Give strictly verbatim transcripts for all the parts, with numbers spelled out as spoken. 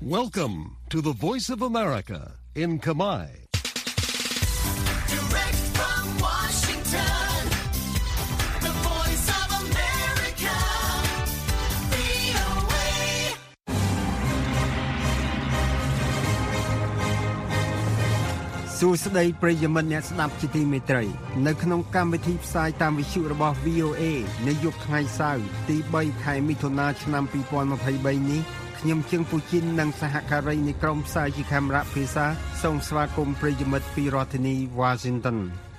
Welcome to the Voice of America in Khmer. Direct from Washington, the Voice of America, វី អូ เอសួស្តីប្រិយមិត្តអ្នកស្ដាប់ជាទីមេត្រីនៅក្នុងកម្មវិធីផ្សាយតាមវិទ្យុរបស់ វី អូ เอ នៅយប់ថ្ងៃសៅរ៍ទីបីខែមិថុនាឆ្នាំពីរពាន់ម្ភៃបីនេះខ្ញុំជើងពូជីននិងសហការីនៃក្រុមផ្សាយជាកាមេរ៉ាភាសាសូមស្វាគមន៍ប្រិយមិត្តពីរដ្ឋធានី Washington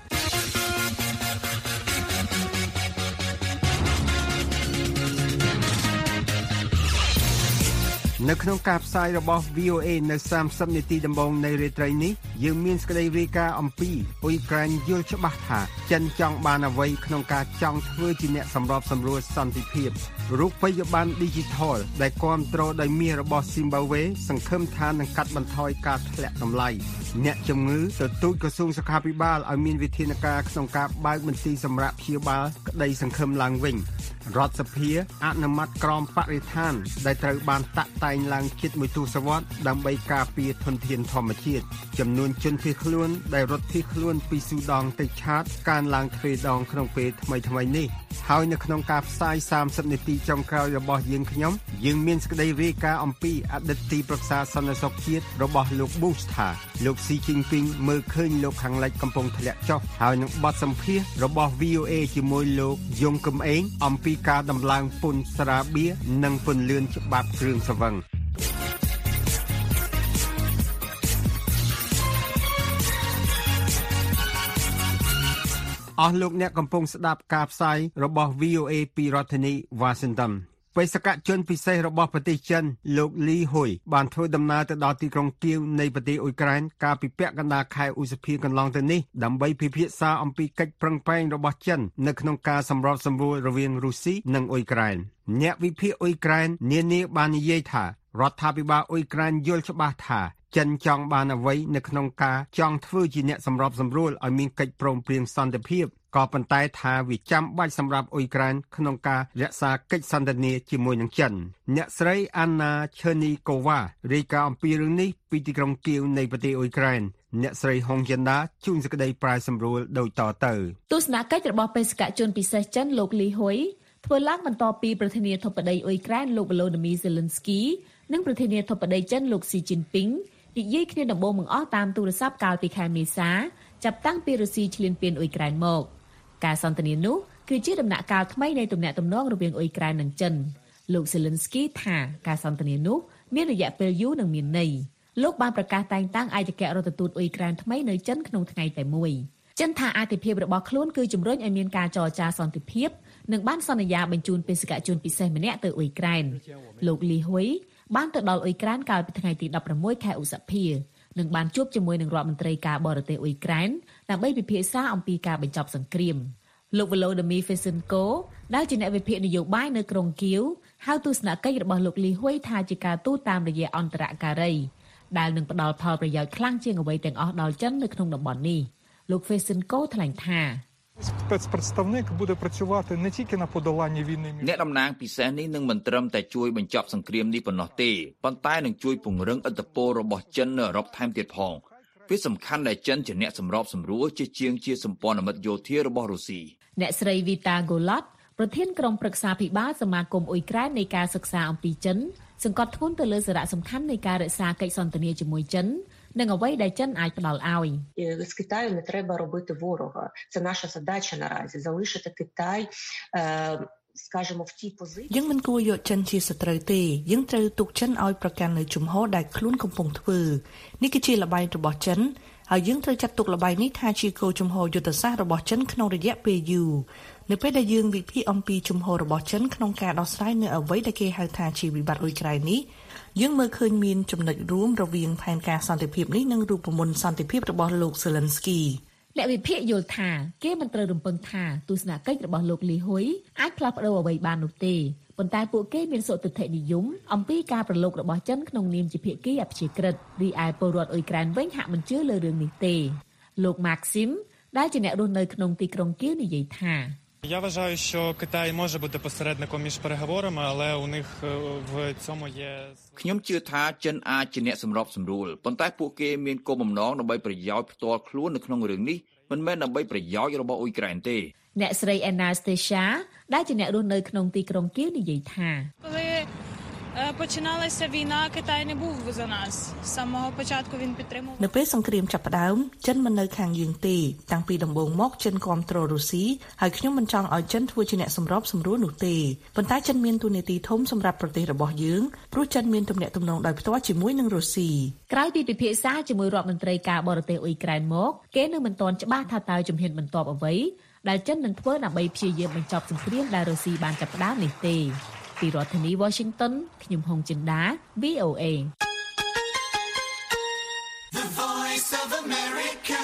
នៅក្នុងការផ្សាយរបស់ វី អូ เอ នៅសាមសិបនាទីដំបូងនៃរាត្រីនេះយើងមានសេចក្តីរាយការណ៍អំពីអ៊ុយក្រែនយល់ច្បាស់ថាចិនចង់បានអ្វីក្នុងការចង់ធ្វើជាអ្នកសម្របសម្រួលសន្តិភាពរូបិយប័ណ្ណ Digital ដែលគាំទ្រដោយមាសរបស់ Zimbabwe សង្ឃឹមថានឹងកាត់បន្ថយការធ្លាក់តម្លៃអ្នកជំងឺទទូចក្រសួងសុខាភិបាលឲ្យមានវិធានការក្នុងការបើកមន្ទីរសម្រាប់ព្យាបាលក្តីសង្ឃឹមឡើងវិញរដ្ឋសភាអនុម័តក្រមបរិស្ថានដែលត្រូវបានតាក់តែងឡើងជិតមួយទសវត្សរ៍ដើម្បីការពារធនធានធម្មជាតិចំនួនជនភៀសខ្លួនដែលរត់ភៀសខ្លួនពីស៊ូដង់ទៅឆាតកើនឡើងទ្វេដងក្នុងពេលថ្មីៗនេះហើយនៅក្នុងការផ្សាយសាមសិបនាទីចុងក្រោយរបស់យើងខ្ញុំយើងមានសេចក្តីរាយការណ៍អំពីអតីតទីប្រឹក្សាសន្តិសុខជាតិរបស់លោក Bush ថាលោក Xi Jinping មើលឃើញលោកខាងលិចកំពុងធ្លាក់ចុះហើយនឹងបទសម្ភាសន៍របស់ វី អូ เอ ជាមួយលោកយងកឹមអេងអំពីការដំឡើងពន្ធស្រាបៀរនិងពន្លឿនច្បាប់គ្រឿងស្រវឹងអស់លោកអ្នកកំពុងស្ដាប់ការផ្សាយរបស់ វី អូ เอ ពីរដ្ឋធានី Washington បេសកជនពិសេសរបស់ប្រទេសចិនលោកលីហ៊ុយបានធ្វើដំណើរទៅដល់ទីក្រុងគៀវនៃប្រទេសអ៊ុយក្រែនកាលពីពាក់កណ្ដាលខែឧសភាកន្លងទៅនេះដើម្បីពិភាក្សាអំពីកិច្ចប្រឹងប្រែងរបស់ចិននៅក្នុងការសម្របសម្រួលរវាងរុស្ស៊ីនិងអ៊ុយក្រែនអ្នកវិភាគអ៊ុយក្រែននានាបាននិយាយថារដ្ឋាភិបាលអ៊ុយក្រែនយល់ច្បាស់ថាចិនចង់បានអ្វីនៅក្នុងការចង់ធ្វើជាអ្នកសម្របសម្រួលឲ្យមានកិច្ចព្រមព្រៀងសន្តិភាពក៏ប៉ុន្តែថាវាចាំបាច់សម្រាប់អ៊ុយក្រែនក្នុងការរក្សាកិច្ចសន្ទនាជាមួយនឹងចិនអ្នកស្រីអាណាឈឺនីកូវ៉ារាយការណ៍អំពីរឿងនេះពីទីក្រុងគៀវនៃប្រទេសអ៊ុយក្រែនអ្នកស្រីហុងចិនដាជួនសេចក្តីប្រាយសម្រួលដូចតទៅទស្សនកិច្ចរបស់បេសកជនពិសេសចិនលោកលីហ៊ុយធ្វើឡើងបន្ទាប់ពីប្រធានាធិបតីអ៊ុយក្រែនលោក Volodymyr Zelensky និងប្រធានាធិបតីចិនលោក Xi Jinping និយាយគ្នាដំបូងបង្អស់តាមទូរស័ព្ទកាលពីខែមេសាចាប់តាំងពីរុស្ស៊ីឈ្លានពានអ៊ុយក្រែនមកការសន្ទនានោះគឺជាដំណាក់កាលថ្មីនៃទំនាក់ទំនងរវាងអ៊ុយក្រែននិងចិនលោក Zelensky ថាការសន្ទនានោះមានរយៈពេលយូរនិងមានន័យលោកបានប្រកាសតែងតាំងឯកអគ្គរដ្ឋទូតអ៊ុយក្រែនថ្មីនៅចិនក្នុងថ្ងៃតែមួយចិនថាអធិភាពរបស់ខ្លួនគឺជំរុញឲ្យមានការចរចាសន្តិភាពនិងបានសន្យាបញ្ជូនបេសកជនពិសេសម្នាក់ទៅអ៊ុយក្រែនលោកលីហ៊ុយបានទៅដល់អ៊ុយក្រែនកាលពីថ្ងៃទីដប់ប្រាំមួយខែឧសភានិងបានជួបជាមួយនឹងរដ្ឋមន្ត្រីការបរទេសអ៊ុយក្រែនដើម្បីពិភាក្សាអំពីការបញ្ចប់សង្គ្រាមលោក Volodymyr Fesenko ដែលជាអ្នកវិភាគនយោបាយនៅក្រុងគៀវហៅទស្សនកិច្ចរបស់លោកលីហ៊ុយថាជាការទូតតាមរយៈអន្តរការីដែលនឹងផ្ដល់ផលប្រយោជន៍ខ្លាំងជាងអ្វីទាំងអស់ដល់ចិននៅក្នុងតំបន់នេះលោក Fesenko ថ្លែងថាអ្នកតំណាងពិសេសនេះនឹងមិនត្រឹមតែជួយបញ្ចប់សង្គ្រាមនេះប៉ុណ្ណោះទេប៉ុន្តែនឹងជួយពង្រឹងឥទ្ធិពលរបស់ចិននៅអឺរ៉ុបថែមទៀតផងវាសំខាន់ដែលចិនជាអ្នកសម្របសម្រួលជាជាងជាសម្ព័ន្ធមិត្តយោធារបស់រុស្ស៊ីអ្នកស្រី Vita Golot ប្រធានក្រុមប្រឹក្សាភិបាលសមាគមអ៊ុយក្រែននៃការសិក្សាអំពីចិនសង្កត់ធ្ងន់ទៅលើសារៈសំខាន់នៃការរក្សាកិច្ចសន្ទនាជាមួយចិននិងអ្វីដែលចិនអាចផ្ដល់ឲ្យ з Китаю не треба робити ворога. Це наша задача наразі залишити Китай скажімо в тій позиції យើងមិនគួរយកចិនជាសត្រូវទេយើងត្រូវទុកចិនឲ្យប្រកាន់នៅជំហរដែលខ្លួនកំពុងធ្វើនេះគឺជាល្បែងរបស់ចិនហើយយើងត្រូវចាត់ទុកល្បែងនេះថាជាគោលជំហរយុទ្ធសាស្ត្ររបស់ចិនក្នុងរយៈពេលយូរនៅពេលដែលយើងវិភាគអំពីជំហររបស់ចិនក្នុងការដោះស្រាយនៅអ្វីដែលគេហៅថាជាវិបត្តិអ៊ុយក្រែននេះយើងមើលឃើញមានចំណុចរួមរវាងផែនការសន្តិភាពនេះនិងរូបមន្តសន្តិភាពរបស់លោក Zelensky អ្នកវិភាគយល់ថាគេមិនត្រូវរំពឹងថាទស្សនកិច្ចរបស់លោកលីហ៊ុយអាចផ្លាស់ប្ដូរអ្វីបាននោះទេប៉ុន្តែពួកគេមានសុទិដ្ឋិនិយមអំពីការប្រឡូករបស់ចិនក្នុងនាមជាភាគីអព្យាក្រឹតរីឯពលរដ្ឋអ៊ុយក្រែនវិញហាក់មិនជឿលើរឿងនេះទេលោក Maxim ដែលជាអ្នករស់នៅក្នុងទីក្រុងគៀវនិយាយថា Я вважаю, що Китай може бути посередником між переговорами, але у них в цьому є ខ្ញុំជឿថាចិនអាចជាអ្នកសម្របសម្រួលប៉ុន្តែពួកគេមានគោលបំណងដើម្បីប្រយោជន៍ផ្ទាល់ខ្លួននៅក្នុងរឿងនេះមិនមែនដើម្បីប្រយោជន៍របស់អ៊ុយក្រែនទេអ្នកស្រី Anastasia ដែលជាអ្នករស់នៅក្នុងទីក្រុងគៀវនិយាយថា Починалася війна, Китай не був за нас. З самого початку він підтримував. នៅពេលសង្គ្រាមចាប់ផ្ដើមចិនមិននៅខាងយើងទេតាំងពីដំបូងមកចិនគាំទ្ររុស្ស៊ីហើយខ្ញុំមិនចង់ឲ្យចិនធ្វើជាអ្នកសម្របសម្រួលនោះទេប៉ុន្តែចិនមានតួនាទីធំសម្រាប់ប្រទេសរបស់យើងព្រោះចិនមានទំនាក់ទំនងដោយផ្ទាល់ជាមួយនឹងរុស្ស៊ីក្រោយពីពិភាក្សាជាមួយរដ្ឋមន្ត្រីការបរទេសអ៊ុយក្រែនមកគេនៅមិនទាន់ច្បាស់ថាតើជំហានបន្ទាប់អ្វីដែលចិននឹងធ្វើដើម្បីព្យាយាមបញ្ចប់សង្គ្រាមដែលរុស្ស៊ីបានចាប់ផ្ដើមនេះទេពីរដ្ឋធានី Washington ខ្ញុំហុងចិន្តា V O A The Voice of America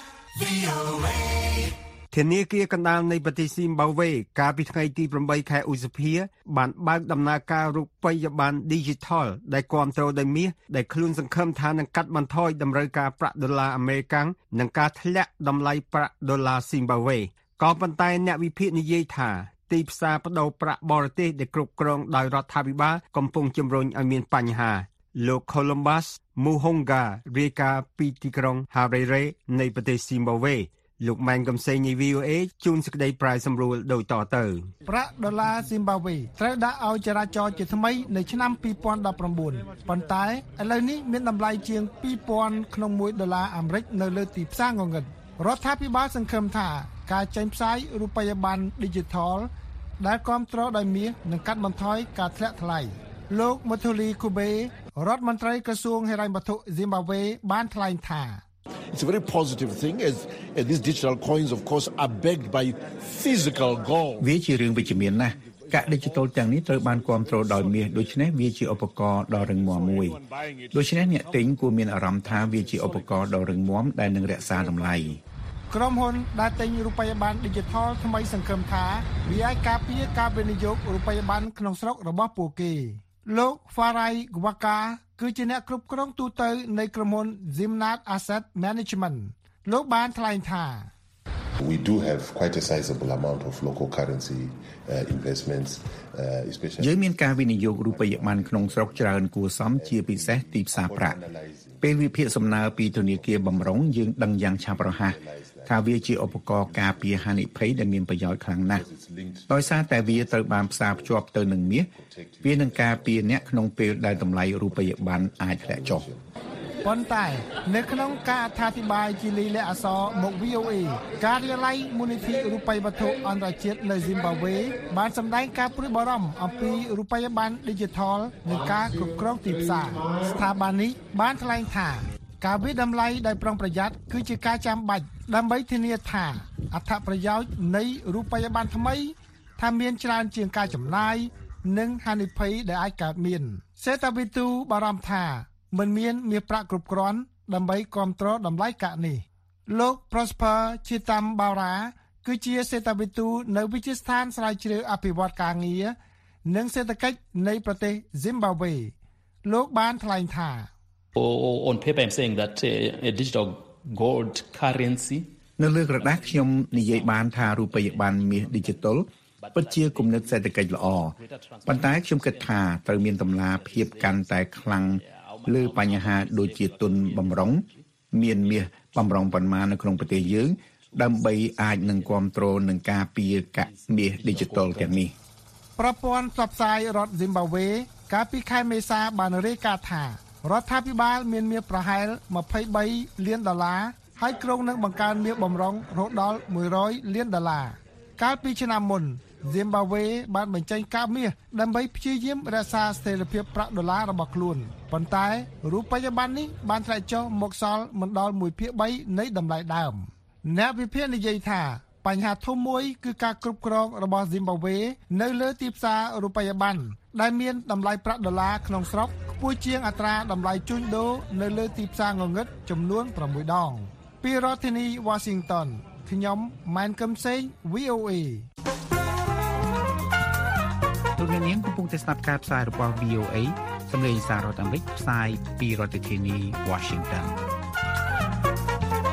V O A ធានាគារកណ្ដាលនៃប្រទេសស៊ីមបាវេកាលពីថ្ងៃទី8ខែឧសភាបានបើកដំណើរការរូបិយប័ណ្ណ Digital ដែលគាំទ្រដោយមាសដែលខ្លួនសង្ឃឹមថានឹងកាត់បន្ថយតម្រូវការប្រាក់ដុល្លារអាមេរិកនិងការធ្លាក់តម្លៃប្រាក់ដុល្លារស៊ីមបាវេក៏ប៉ុន្តែអ្នកវិភាគនិយាយថាទីផ្សារបដូរប្រាក់បរទេសដែលគ្រប់គ្រងដោយរដ្ឋាភិបាលកំពុងជំរុញឲ្យមានបញ្ហាលោក Columbus Muhonga រាយការណ៍ពីទីក្រុង Harare នៃប្រទេសស៊ីមបាវេលោកម៉ែនកំសែងនៃ V O A ជូនសេចក្តីប្រាយសម្រួលដូចតទៅប្រាក់ដុល្លារស៊ីមបាវេត្រូវដាក់ឲ្យចរាចរណ៍ជាថ្មីនៅឆ្នាំពីរពាន់ដប់ប្រាំបួនប៉ុន្តែឥឡូវនេះមានតម្លៃជាងពីរពាន់ក្នុងមួយដុល្លារអាមេរិកនៅលើទីផ្សារងងឹតរដ្ឋាភិបាលសង្ឃឹមថាការចេញផ្សាយរូបិយប័ណ្ណ Digital ដែលគាំទ្រដោយមាសនឹងកាត់បន្ថយការធ្លាក់ថ្លៃលោក Muthuli Kube រដ្ឋមន្ត្រីក្រសួងហិរញ្ញវត្ថុស៊ីមបាវេបានថ្លែងថា It's a very positive thing as, as these digital coins of course are backed by physical gold វាជារឿងវិជ្ជមានណាស់កាក់ digital ទាំងនេះត្រូវបានគាំទ្រដោយមាសដូច្នេះវាជាឧបករណ៍ដ៏រឹងមាំមួយដូច្នេះអ្នកទិញគួរមានអារម្មណ៍ថាវាជាឧបករណ៍ដ៏រឹងមាំដែលនឹងរក្សាតម្លៃក្រុមហ៊ុនដែលទិញរូបិយប័ណ្ណ Digital ថ្មីសង្ឃឹមថាវាអាចការពារការវិនិយោគរូបិយប័ណ្ណក្នុងស្រុករបស់ពួកគេលោក Farai Gwaka គឺជាអ្នកគ្រប់គ្រងទូទៅនៃក្រុមហ៊ុន Zimnat Asset Management លោកបានថ្លែងថា We do have quite a sizable amount of local currency uh, investments uh, especially យើងមានការវិនិយោគរូបិយប័ណ្ណក្នុងស្រុកច្រើនគួរសមជាពិសេសទីផ្សារប្រាក់ពេលវិភាគសំណើពីធនាគារបម្រុងយើងដឹងយ៉ាងឆាប់រហ័សថាវាជាឧបករណ៍ការពារហានិភ័យដែលមានប្រយោជន៍ខ្លាំងណាស់ដោយសារតែវាត្រូវបានផ្សារភ្ជាប់ទៅនឹងមាសវានឹងការពារអ្នកក្នុងពេលដែលតម្លៃរូបិយប័ណ្ណអាចធ្លាក់ចុះប៉ុន្តែនៅក្នុងការអត្ថាធិប្បាយជាលិលាអក្សរមក V O A ការិយាល័យមូលនិធិរូបិយវត្ថុអន្តរជាតិនៅស៊ីមបាវេបានសម្ដែងការព្រួយបារម្ភអំពីរូបិយប័ណ្ណ Digital និងការគ្រប់គ្រងទីផ្សារស្ថាប័ននេះបានថ្លែងថាការវិតម្លៃដោយប្រុងប្រយ័ត្នគឺជាការចាំបាច់ដើម្បីធានាថាអត្ថប្រយោជន៍នៃរូបិយប័ណ្ណថ្មីថាមានច្រើនជាងការចំណាយនិងហានិភ័យដែលអាចកើតមានសេតាវិទូបារម្ភថាមិនមានមាសប្រាក់គ្រប់គ្រាន់ដើម្បីគ្រប់គ្រងតម្លៃកាក់នេះលោក Prosper Chitambara គឺជាសេតាវិទូនៅវិទ្យាស្ថានស្រាវជ្រាវអភិវឌ្ឍការងារនិងសេដ្ឋកិច្ចនៃប្រទេស Zimbabwe លោកបានថ្លែងថា On paper I'm saying that uh, a digital gold currency នៅលើក្រដាសខ្ញុំនិយាយបានថារូបិយប័ណ្ណមាស Digital ពិតជាគំនិតសេដ្ឋកិច្ចល្អប៉ុន្តែខ្ញុំគិតថាត្រូវមានតម្លាភាពកាន់តែខ្លាំងលើបញ្ហាដូចជាទុនបម្រុងមានមាសបម្រុងប៉ុន្មាននៅក្នុងប្រទេសយើងដើម្បីអាចនឹងគ្រប់គ្រងនឹងការពារកាក់មាស Digital ទាំងនេះប្រព័ន្ធផ្សព្វផ្សាយរដ្ឋ Zimbabwe កាលពីខែមេសាបានរាយការណ៍ថារដ្ឋាភិបាលមានមាសប្រហែលម្ភៃបីលានដុល្លារហើយក្រុងនឹងបង្កើនមាសបម្រុងរហូតដល់មួយរយលានដុល្លារកាលពីឆ្នាំមុន Zimbabwe បានបញ្ចេញកាប់មាសដើម្បីព្យាយាមរក្សាស្ថិរភាពប្រាក់ដុល្លាររបស់ខ្លួនប៉ុន្តែរូបិយប័ណ្ណនេះបានធ្លាក់ចុះមកសល់មិនដល់មួយភាគបីនៃតម្លៃដើមអ្នកវិភាគនិយាយថាបញ្ហាធំមួយគឺការគ្រប់គ្រងរបស់ Zimbabwe នៅលើទីផ្សាររូបិយប័ណ្ណដែលមានតម្លៃប្រាក់ដុល្លារក្នុងស្រុកខ្ពស់ជាងអត្រាតម្លៃជួញដូរនៅលើទីផ្សារងងឹតចំនួនប្រាំមួយដងពីរដ្ឋធានី Washington ខ្ញុំម៉ែនកឹមសេង V O A លោកនាងកំពុងតែស្ដាប់ការផ្សាយរបស់ V O A សម្លេងសាររដ្ឋអាមេរិកផ្សាយពីរដ្ឋធានី Washington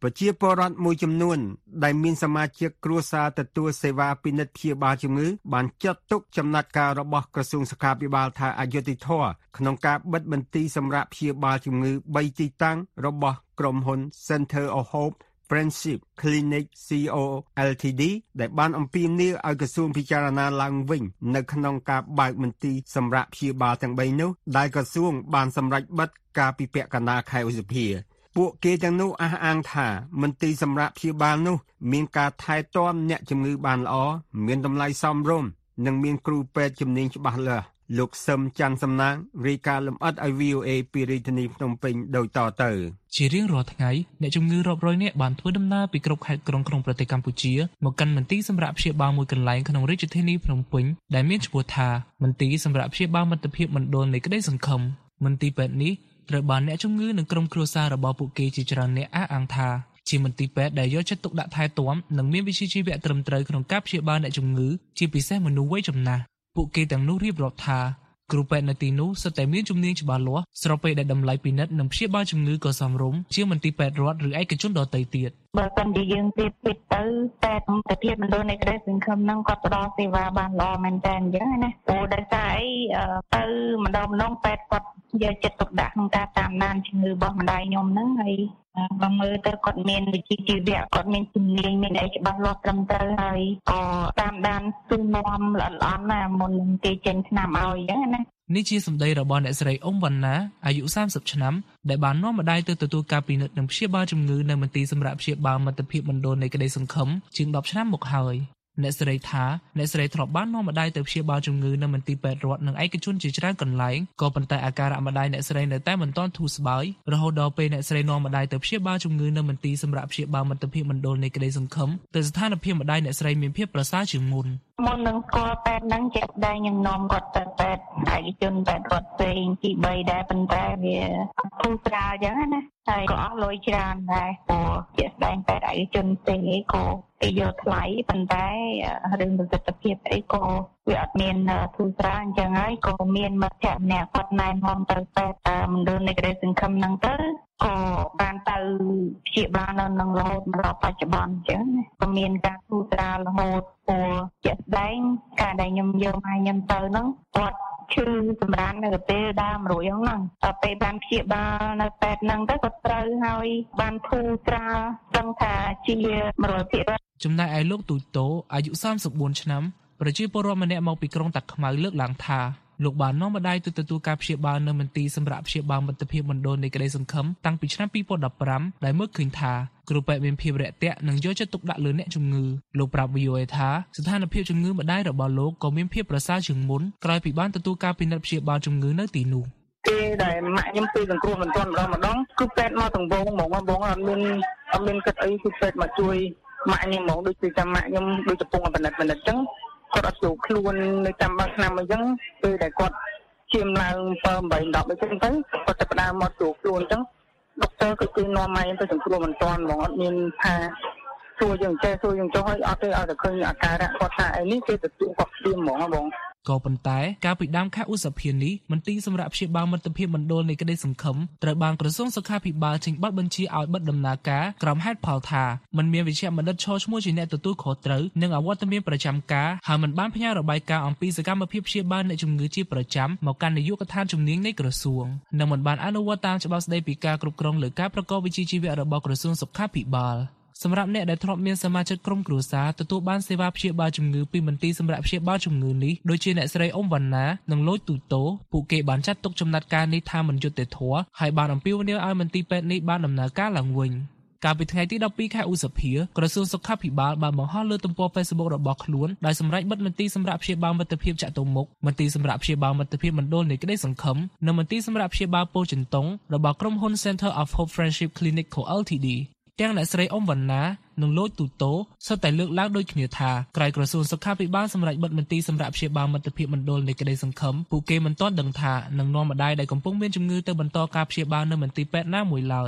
ប្រជាពលរដ្ឋមួយចំនួនដែលមានសមាជិកគ្រួសារទទួលសេវាពិនិត្យព្យាបាលជំងឺបានចាត់ទុកចំណាត់ការរបស់ក្រសួងសុខាភិបាលថាអយុត្តិធម៌ក្នុងការបិទបន្ទីសម្រាប់ព្យាបាលជំងឺបីទីតាំងរបស់ក្រុមហ៊ុន Center of Hope Friendship Clinic ซี អូ แอล ที ดี ដែលបានអំពាវនាវឲ្យក្រសួងពិចារណាឡើងវិញនៅក្នុងការបើកមន្ទីរសម្រាប់ព្យាបាលទាំងបីនោះដែលក្រសួងបានសម្រេចបិទកាលពីពាក់កណ្ដាលខែឧសភាពួកគេទាំងនោះអះអាងថាមន្ទីរសម្រាប់ព្យាបាលនោះមានការថែទាំអ្នកជំងឺបានល្អមានតម្លៃសមរម្យនិងមានគ្រូពេទ្យជំនាញច្បាស់លាស់លោកសឹមច័ន្ទសំណាងរាយការណ៍លម្អិតឲ្យ វី អូ เอ ពីរាជធានីភ្នំពេញដូចតទៅជារៀងរាល់ថ្ងៃអ្នកជំងឺរាប់រយនាក់បានធ្វើដំណើរពីគ្រប់ខេត្តក្រុងក្នុងប្រទេសកម្ពុជាមកកាន់មន្ទីរសម្រាប់ព្យាបាលមួយកន្លែងក្នុងរាជធានីភ្នំពេញដែលមានឈ្មោះថាមន្ទីរសម្រាប់ព្យាបាលមិត្តភាពមណ្ឌលនៃក្តីសង្ឃឹមមន្ទីរពេទ្យនេះត្រូវបានអ្នកជំងឺនិងក្រុមគ្រួសាររបស់ពួកគេជាច្រើនអ្នកអះអាងថាជាមន្ទីរពេទ្យដែលយកចិត្តទុកដាក់ថែទាំនិងមានវិជ្ជាជីវៈត្រឹមត្រូវក្នុងការព្យាបាលអ្នកជំងឺជាពិសេសមនុស្សវ័យចំណាស់ពួកគេទាំងនោះរៀបរាប់ថាគ្រូពេទ្យនៅទីនោះសុទ្ធតែមានជំនាញច្បាស់លាស់ស្របពេលដែលតម្លៃពិនិត្យនិងព្យាបាលជំងឺក៏សមរម្យជាមន្ទីរពេទ្យរដ្ឋឬឯកជនដទៃទៀតបើសិនជាយើងប្រៀបធៀបទៅពេទ្យទៅភាពមណ្ឌលនៃក្តីសង្ឃឹមហ្នឹងគាត់ផ្ដល់សេវាបានល្អមែនតើអញ្ចឹងណាព្រោះដោយសារអីទៅម្ដងម្ដងពេទ្យគាត់យកចិត្តទុកដាក់ក្នុងការតាមដានជំងឺរបស់ម្ដាយខ្ញុំហ្នឹងហើយបើមើលទៅគាត់មានវិជ្ជាជីវៈគាត់មានជំនាញមានអីច្បាស់លាស់ត្រឹមត្រូវហើយក៏តាមដានសួរនាំល្អិតល្អន់ណាមុននឹងគេចេញថ្នាំឲ្យអញ្ចឹងណានេះជាសម្ដីរបស់អ្នកស្រីអ៊ុំវណ្ណាអាយុសាមសិបឆ្នាំដែលបាននាំម្ដាយទៅទទួលការពិនិត្យនិងព្យាបាលជំងឺនៅមន្ទីរសម្រាប់ព្យាបាលមិត្តភាពមណ្ឌលនៃក្តីសង្ឃឹមជាងដប់ឆ្នាំមកហើយអ្នកស្រីថាអ្នកស្រីធ្លាប់បាននាំម្ដាយទៅព្យាបាលជំងឺនៅមន្ទីរពេទ្យរដ្ឋនិងឯកជនជាច្រើនកន្លែងក៏ប៉ុន្តែអាការៈម្ដាយអ្នកស្រីនៅតែមិនទាន់ធូរស្បើយរហូតដល់ពេលអ្នកស្រីនាំម្ដាយទៅព្យាបាលជំងឺនៅមន្ទីរសម្រាប់ព្យាបាលមិត្តភាពមណ្ឌលនៃក្តីសង្ឃឹមទៅស្ថានភាពម្ដាយអ្នកស្រីមានភាពប្រសើរជាងមុនមុននឹងស្គាល់ពេទ្យហ្នឹងជាក់ស្ដែងខ្ញុំនាំគាត់ទៅពេទ្យឯកជនពេទ្យរដ្ឋផ្សេងទីបីដែរប៉ុន្តែវាធូរស្រាលអញ្ចឹងណាហើយក៏អស់លុយច្រើនដែរព្រោះជាក់ស្ដែងពេទ្យឯកជនផ្សេងអីក៏គេយកថ្លៃប៉ុន្តែរឿងប្រសិទ្ធភាពអីក៏វាអត់មានធូរស្រាលអញ្ចឹងហើយក៏មានមិត្តភក្តិម្នាក់គាត់ណែនាំទៅពេទ្យមណ្ឌលនៃក្តីសង្ឃឹមហ្នឹងទៅក៏បានទៅព្យាបាលនៅនឹងរហូតមកដល់បច្ចុប្បន្នអញ្ចឹងក៏មានការធូរស្រាលរហូតព្រោះជាក់ស្ដែងការដែលខ្ញុំយកមកខ្ញុំទៅហ្នឹងគាត់ឈឺសម្រាននៅពេលដើមរួយហ្នឹងដល់ពេលបានព្យាបាលនៅពេទ្យហ្នឹងទៅគាត់ត្រូវហើយបានធូរស្រាលដឹងថាជា một trăm phần trăm ចំណែកឯលោកទូចតូអាយុសាមសិបបួនឆ្នាំប្រជាពលរដ្ឋម្នាក់មកពីក្រុងតាខ្មៅលើកឡើងថាលោកបាននាំម្ដាយទៅទទួលការព្យាបាលនៅមន្ទីរសម្រាប់ព្យាបាលមិត្តភាពមណ្ឌលនៃក្តីសង្ឃឹមតាំងពីឆ្នាំពីរពាន់ដប់ប្រាំដែលមើលឃើញថាគ្រូពេទ្យមានភាពរាក់ទាក់និងយកចិត្តទុកដាក់លើអ្នកជំងឺលោកប្រាប់ វី អូ เอ ថាស្ថានភាពជំងឺម្ដាយរបស់លោកក៏មានភាពប្រសើរជាងមុនក្រោយពីបានទទួលការពិនិត្យព្យាបាលជំងឺនៅទីនោះគេដែលម៉ាក់ខ្ញុំពីសង្គ្រោះមិនទាន់ម្ដងម្ដងគឺពេទ្យមកទាំងវងហ្មងបងអត់មានអត់មានគិតអីគឺពេទ្យមកជួយម៉ាក់ខ្ញុំហ្មងដូចជាចាំម៉ាក់ខ្ញុំដូចកំពុងពិនិត្យពិនិត្យអញ្ចឹងគាត់អត់ចូលខ្លួននៅតាមបាក់ឆ្នាំអញ្ចឹងពេលដែលគាត់ឈាមឡើងbảy támដប់អីចឹងទៅគាត់ទៅផ្ដើមមកចូលខ្លួនអញ្ចឹងដុកទ័រក៏គេនាំម៉ែទៅសង្គ្រោះមិនទាន់ហ្មងអត់មានថាសួរយើងចេះសួរយើងចុះឲ្យអត់ទេឲ្យតែឃើញអាការៈគាត់ថាអីនេះគេទទួលគាត់ព្រាមហ្មងបងក៏ប៉ុន្តែកាលពីដើមខែឧសភានេះមន្ទីរសម្រាប់ព្យាបាលមិត្តភាពមណ្ឌលនៃក្តីសង្ឃឹមត្រូវបានក្រសួងសុខាភិបាលចេញប័ណ្ណបញ្ជាឲ្យបិទដំណើរការក្រោមហេតុផលថាมันមានវិជ្ជាបណ្ឌិតឈរឈ្មោះជាអ្នកទទួលខុសត្រូវនិងអវត្តមានប្រចាំការហើយមិនបានផ្ញើរបាយការណ៍អំពីសកម្មភាពព្យាបាលអ្នកជំងឺជាប្រចាំមកកាន់នាយកដ្ឋានជំនាញនៃក្រសួងនិងមិនបានអនុវត្តតាមច្បាប់ស្តីពីការគ្រប់គ្រងលើការប្រកបវិជ្ជាជីវៈរបស់ក្រសួងសុខាភិបាលសម្រាប់អ្នកដែលធ្លាប់មានសមាជិកក្រុមគ្រួសារទទួលបានសេវាព្យាបាលជំងឺពីមន្ទីរសម្រាប់ព្យាបាលជំងឺនេះដូចជាអ្នកស្រីអ៊ុំវណ្ណានិងលោកទូតូពួកគេបានចាត់ទុកចំណាត់ការនេះថាមិនយុត្តិធម៌ហើយបានអំពាវនាវឲ្យមន្ទីរពេទ្យនេះបានដំណើរការឡើងវិញកាលពីថ្ងៃទីដប់ពីរខែឧសភាក្រសួងសុខាភិបាលបានបង្ហោះលើទំព័រ Facebook របស់ខ្លួនដោយសម្រេចបិទមន្ទីរសម្រាប់ព្យាបាលមិត្តភាពចតុមុខមន្ទីរសម្រាប់ព្យាបាលមិត្តភាពមណ្ឌលនៃក្តីសង្ឃឹមនិងមន្ទីរសម្រាប់ព្យាបាលពោធិ៍ចិនតុងរបស់ក្រុមហ៊ុន Center of Hope Friendship Clinic แอล ที ดี ទាំងអ្នកស្រីអ៊ុំវណ្ណានិងលោកទូតូសុទ្ធតែលើកឡើងដូចគ្នាថាក្រោយក្រសួងសុខាភិបាលសម្រេចបិទមន្ទីរសម្រាប់ព្យាបាលមិត្តភាពមណ្ឌលនៃក្តីសង្ឃឹមពួកគេមិនទាន់ដឹងថានឹងនាំម្ដាយដែលកំពុងមានជំងឺទៅបន្តការព្យាបាលនៅមន្ទីរពេទ្យណាមួយឡើយ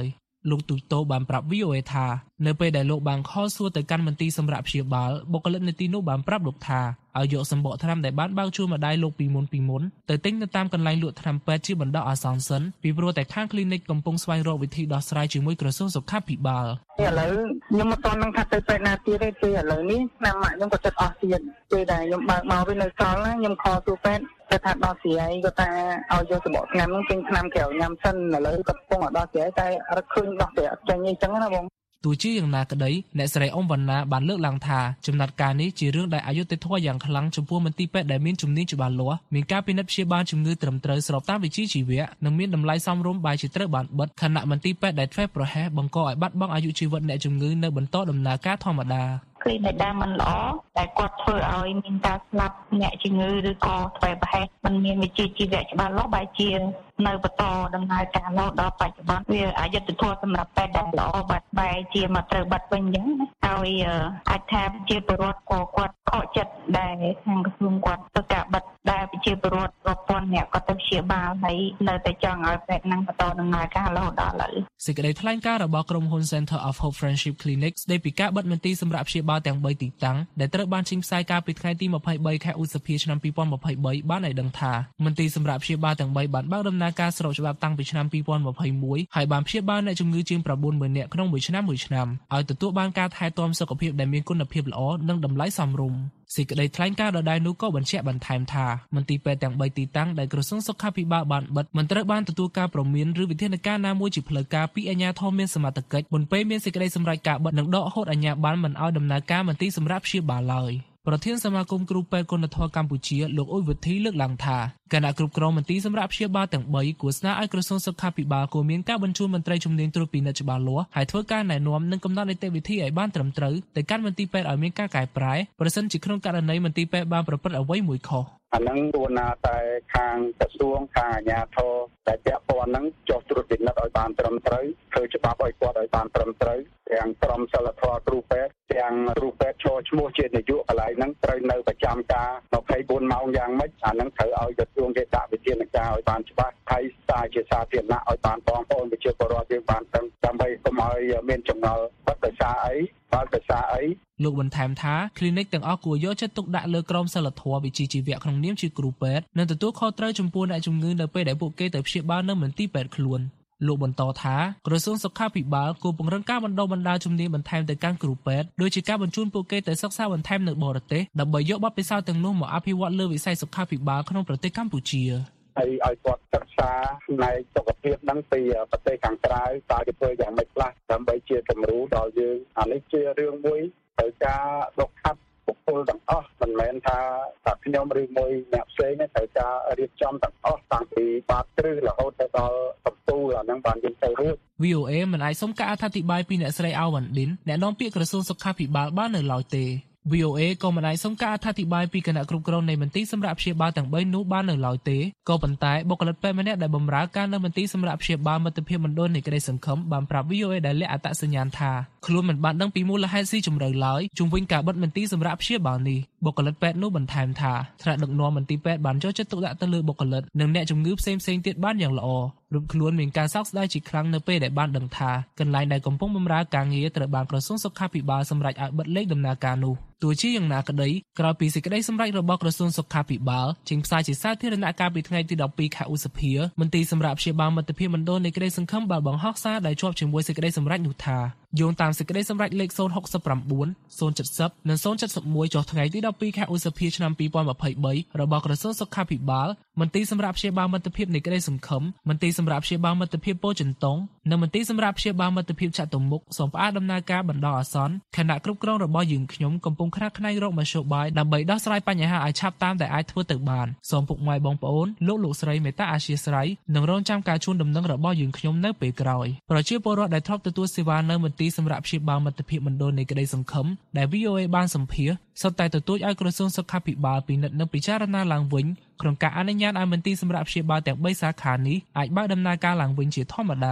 លោកទូតូបានប្រាប់ វី អូ เอ ថានៅពេលដែលលោកបានខលសួរទៅកាន់មន្ទីរសម្រាប់ព្យាបាលបុគ្គលិកនៅទីនោះបានប្រាប់លោកថាឲ្យយកសម្បកថ្នាំដែលបានបើកជួលម្ដាយលោកពីមុនពីមុនទៅទិញនៅតាមកន្លែងលក់ថ្នាំពេទ្យជាបណ្ដោះអាសន្នសិនពីព្រោះតែខាង clinic កំពុងស្វែងរកវិធីដោះស្រាយជាមួយក្រសួងសុខាភិបាលឥឡូវខ្ញុំមិនទាន់នឹងថាទៅពេទ្យណាទៀតទេគឺឥឡូវនេះឆ្នាំម៉ាក់ខ្ញុំក៏ចិត្តអស់ទៀតពេលដែលខ្ញុំបើកមកវិញនៅសល់ណាខ្ញុំខលសួរពេទ្យគាត់ថាដោះស្រាយគាត់ថាឲ្យយកសម្បកថ្នាំនោះទិញថ្នាំក្រៅញ៉ាំសិនឥឡូវគាត់កំពុងដោះស្រាយតែរកឃើញដោះស្រាយអត់ចាញ់អីចឹងណាបងទោះជាយ៉ាងណាក្តីអ្នកស្រីអ៊ុំវណ្ណាបានលើកឡើងថាចំណាត់ការនេះជារឿងដែលអយុត្តិធម៌យ៉ាងខ្លាំងចំពោះមន្ទីរពេទ្យដែលមានជំនាញច្បាស់លាស់មានការពិនិត្យព្យាបាលជំងឺត្រឹមត្រូវស្របតាមវិជ្ជាជីវៈនិងមានតម្លៃសមរម្យបែរជាត្រូវបានបិទខណៈមន្ទីរពេទ្យដែលធ្វេសប្រហែសបង្កឲ្យបាត់បង់អាយុជីវិតអ្នកជំងឺនៅបន្តដំណើរការធម្មតាគឺនៅដែលមិនល្អតែគាត់ធ្វើឲ្យមានការស្លាប់អ្នកជំងឺឬក៏ធ្វេសប្រហែសមិនមានវិជ្ជាជីវៈច្បាស់លាស់បែរជានៅបន្តដំណើរការរហូតដល់បច្ចុប្បន្នវាអយុត្តិធម៌សម្រាប់ពេទ្យដែលល្អបាត់បែរជាមកត្រូវបាត់វិញអញ្ចឹងហើយអាចថាជាពលរដ្ឋក៏គាត់ខកចិត្តដែលខាងក្រសួងគាត់ធ្វើការបិទដែលជាពលរដ្ឋរាប់ពាន់អ្នកគាត់ទៅព្យាបាលហើយនៅតែចង់ឲ្យពេទ្យនឹងបន្តដំណើរការរហូតដល់ឥឡូវសេចក្តីថ្លែងការណ៍របស់ក្រុមហ៊ុន Center of Hope Friendship Clinic ស្ដីពីការបិទមន្ទីរសម្រាប់ព្យាបាលទាំងបីទីតាំងដែលត្រូវបានចេញផ្សាយកាលពីថ្ងៃទីម្ភៃបីខែឧសភាឆ្នាំពីរពាន់ម្ភៃបីបានឲ្យដឹងថាមន្ទីរសម្រាប់ព្យាបាលទាំងបីបានបើកដំណើរការស្របច្បាប់តាំងពីឆ្នាំពីរពាន់ម្ភៃមួយហើយបានព្យាបាលអ្នកជំងឺជាង ៩ម៉ឺន នាក់ក្នុងមួយឆ្នាំមួយឆ្នាំឲ្យទទួលបានការថែទាំសុខភាពដែលមានគុណភាពល្អនិងតម្លៃសមរម្យសេចក្តីថ្លែងការណ៍ដដែលនោះក៏បញ្ជាក់បន្ថែមថាមន្ទីរពេទ្យទាំងបីទីតាំងដែលក្រសួងសុខាភិបាលបានបិទមិនត្រូវបានទទួលការព្រមានឬវិធានការណាមួយជាផ្លូវការពីអាជ្ញាធរមានសមត្ថកិច្ចមុនពេលមានសេចក្តីសម្រេចការបិទនិងដកហូតអាជ្ញាប័ណ្ណមិនឲ្យដំណើរការមន្ទីរសម្រាប់ព្យាបាលឡើយប្រធានសមាគមគ្រូពេទ្យគុណធម៌កម្ពុជាលោកអ៊ុយវិធីលើកឡើងថាគណៈគ្រប់គ្រងមន្ទីរសម្រាប់ព្យាបាលទាំងបីគួរស្នើឲ្យក្រសួងសុខាភិបាលគួរមានការបញ្ជូនមន្ត្រីជំនាញត្រួតពិនិត្យច្បាស់លាស់ហើយធ្វើការណែនាំនិងកំណត់នីតិវិធីឲ្យបានត្រឹមត្រូវទៅកាន់មន្ទីរពេទ្យឲ្យមានការកែប្រែប្រសិនជាក្នុងករណីមន្ទីរពេទ្យបានប្រព្រឹត្តអ្វីមួយខុសអាហ្នឹងគួរណាតែខាងក្រសួងខាងអាជ្ញាធរតែពាក់ព័ន្ធហ្នឹងចុះត្រួតពិនិត្យឲ្យបានត្រឹមត្រូវធ្វើច្បាប់ឲ្យគាត់ឲ្យបានត្រឹមត្រូវទាំងក្រមសីលធម៌គ្រូពេទ្យទាំងគ្រូពេទ្យចូលឈ្មោះជានាយកកន្លែងហ្នឹងត្រូវនៅប្រចាំការម្ភៃបួនម៉ោងយ៉ាងម៉េចអាហ្នឹងត្រូវឲ្យក្រសួងគេដាក់វិធានការឲ្យបានច្បាស់ហើយស្ដាយជាសាធារណៈឲ្យបានបងប្អូនប្រជាពលរដ្ឋយើងបានដឹងដើម្បីកុំឲ្យមានចម្ងល់បាត់ដោយសារអីបាត់ដោយសារអីលោកបន្ថែមថា clinic ទាំងអស់គួរយកចិត្តទុកដាក់លើក្រមសីលធម៌វិជ្ជាជីវៈក្នុងនាមជាគ្រូពេទ្យនិងទទួលខុសត្រូវចំពោះអ្នកជំងឺនៅពេលដែលពួកគេទៅព្យាបាលនៅមន្ទីរពេទ្យខ្លួនលោកបន្តថាក្រសួងសុខាភិបាលគួរពង្រឹងការបណ្ដុះបណ្ដាលជំនាញបន្ថែមទៅកាន់គ្រូពេទ្យដូចជាការបញ្ជូនពួកគេទៅសិក្សាបន្ថែមនៅបរទេសដើម្បីយកបទពិសោធន៍ទាំងនោះមកអភិវឌ្ឍលើវិស័យសុខាភិបាលក្នុងប្រទេសកម្ពុជាហើយឲ្យគាត់សិក្សាផ្នែកសុខភាពហ្នឹងពីប្រទេសខាងក្រៅតើគេធ្វើយ៉ាងម៉េចខ្លះដើម្បីជាគំរូដល់យើងអានេះជារឿងមួយត្រូវការដកខាត់បុគ្គលទាំងអស់មិនមែនថាតែខ្ញុំឬមួយអ្នកផ្សេងទេត្រូវការរៀបចំទាំងអស់តាំងពីបាតគ្រឹះរហូតទៅដល់កំពូលអាហ្នឹងបានយើងទៅរួចវី អូ เอ មិនអាចសុំការអធិប្បាយពីអ្នកស្រីអាវ៉ាន់ឌិនអ្នកនាំពាក្យក្រសួងសុខាភិបាលបាននៅឡើយទេ វី អូ เอ ក៏មិនអាចសុំការអធិប្បាយពីគណៈគ្រប់គ្រងនៃមន្ទីរសម្រាប់ព្យាបាលទាំងបីនោះបាននៅឡើយទេក៏ប៉ុន្តែបុគ្គលិកពេទ្យម្នាក់ដែលបម្រើការនៅមន្ទីរសម្រាប់ព្យាបាលមិត្តភាពមណ្ឌលនៃក្តីសង្ឃឹមបានប្រាប់ វី អូ เอ ដែលលាក់អត្តសញ្ញាណថាខ្លួនមិនបានដឹងពីមូលហេតុស៊ីជម្រៅឡើយជុំវិញការបិទមន្ទីរសម្រាប់ព្យាបាលនេះបុគ្គលិកពេទ្យនោះបន្ថែមថាថ្នាក់ដឹកនាំមន្ទីរពេទ្យបានយកចិត្តទុកដាក់ទៅលើបុគ្គលិកនិងអ្នកជំងឺផ្សេងៗទៀតបានយ៉ាងល្អរូបខ្លួនមានការសោកស្ដាយជាខ្លាំងនៅពេលដែលបានដឹងថាកន្លែងដែលកំពុងបម្រើការងារត្រូវបានក្រសួងសុខាភិបាលសម្រេចឲ្យបិទលេខដំណើរការនោះទោះជាយ៉ាងណាក្តីក្រោយពីសេចក្តីសម្រេចរបស់ក្រសួងសុខាភិបាលចេញផ្សាយជាសាធារណៈកាលពីថ្ងៃទីដប់ពីរខែឧសភាមន្ទីរសម្រាប់ព្យាបាលមិត្តភាពមណ្ឌលនៃក្តីសង្ឃឹមបានបង្ហោះសារដែលជាប់ជាមួយសេចក្តីសម្រេចនោះថាយោងតាមសេចក្តីសម្រេចលេខ ศูนย์ หก เก้า ศูนย์ เจ็ด ศูนย์ និង ศูนย์ เจ็ด một ចុះថ្ងៃទីដប់ពីរខែឧសភាឆ្នាំពីរពាន់ម្ភៃបីរបស់ក្រសួងសុខាភិបាលមន្ទីរសម្រាប់ព្យាបាលមិត្តភាពនៃក្តីសង្ឃឹមមន្ទីរសម្រាប់ព្យាបាលមិត្តភាពពោធិ៍ចិនតុងនិងមន្ទីរសម្រាប់ព្យាបាលមិត្តភាពចតុមុខសូមផ្អាកដំណើរការបណ្ដោះអាសន្នខណៈគ្រប់គ្រងរបស់យើងខ្ញុំកំពុងខ្នះខ្នែងរកមធ្យោបាយដើម្បីដោះស្រាយបញ្ហាឲ្យឆាប់តាមដែលអាចធ្វើទៅបានសូមពុកម៉ែបងប្អូនលោកលោកស្រីមេត្តាអធ្យាស្រ័យនិងរងចាំការជូនដំណឹងរបស់យើងខ្ញុំនៅពេលក្រោយប្រជាពលរដ្ឋដែលធ្លាប់ទទួលសេវានៅមន្ទីរសម្រាប់ព្យាបាលមិត្តភាពមណ្ឌលនៃក្តីសង្ឃឹមដែល វី អូ เอ បានសម្ភាសន៍សុទ្ធតែទទូចឲ្យក្រសួងសុខាភិបាលពិនិត្យនិងពិចារណាឡើងវិញក្នុងការអនុញ្ញាតឲ្យមន្ទីរសម្រាប់ព្យាបាលទាំងបីសាខានេះអាចបើកដំណើរការឡើងវិញជាធម្មតា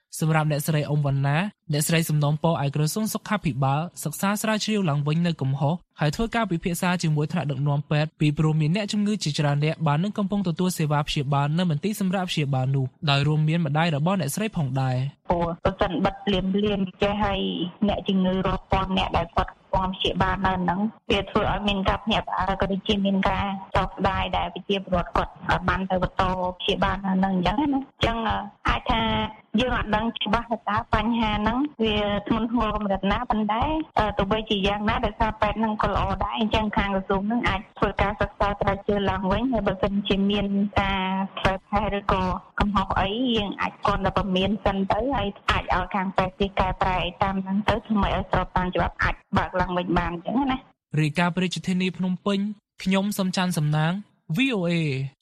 សម្រាប់អ្នកស្រីអ៊ុំវណ្ណាអ្នកស្រីសំណូមពរឲ្យក្រសួងសុខាភិបាលសិក្សាស្រាវជ្រាវឡើងវិញនៅកំហុសហើយធ្វើការពិភាក្សាជាមួយថ្នាក់ដឹកនាំពេទ្យពីព្រោះមានអ្នកជំងឺជាច្រើនអ្នកបាននឹងកំពុងទទួលសេវាព្យាបាលនៅមន្ទីរសម្រាប់ព្យាបាលនោះដោយរួមមានម្ដាយរបស់អ្នកស្រីផងដែរព្រោះប្រសិនបិទលៀមលៀមចេះឲ្យអ្នកជំងឺរាប់ពាន់អ្នកដែលគាត់ความព្យាបាលនៅហ្នឹងវាធ្វើឲ្យមានការភ្ញាក់ផ្អើលក៏ដូចជាមានការសោកស្ដាយដែលប្រជាពលរដ្ឋគាត់បានទៅបន្តព្យាបាលនៅហ្នឹងអញ្ចឹងណាអញ្ចឹងអាចថាយើងអត់ដឹងច្បាស់ថាតើបញ្ហាហ្នឹងវាធ្ងន់ធ្ងរកម្រិតណាប៉ុន្តែទោះបីជាយ៉ាងណាដោយសារពេទ្យហ្នឹងក៏ល្អដែរអញ្ចឹងខាងក្រសួងហ្នឹងអាចធ្វើការសិក្សាស្រាវជ្រាវឡើងវិញហើយបើសិនជាមានការធ្វើផែឬក៏កំហុសអីយើងអាចគាត់ទៅប្រមានសិនទៅហើយអាចឲ្យខាងពេទ្យទីកែប្រែតាមហ្នឹងទៅធ្វើឲ្យស្របតាមច្បាប់អាចបើកឡើងវិញបានអញ្ចឹងណារាយការណ៍ពីរាជធានីភ្នំពេញខ្ញុំសំច័ន្ទសំណាង វី អូ เอ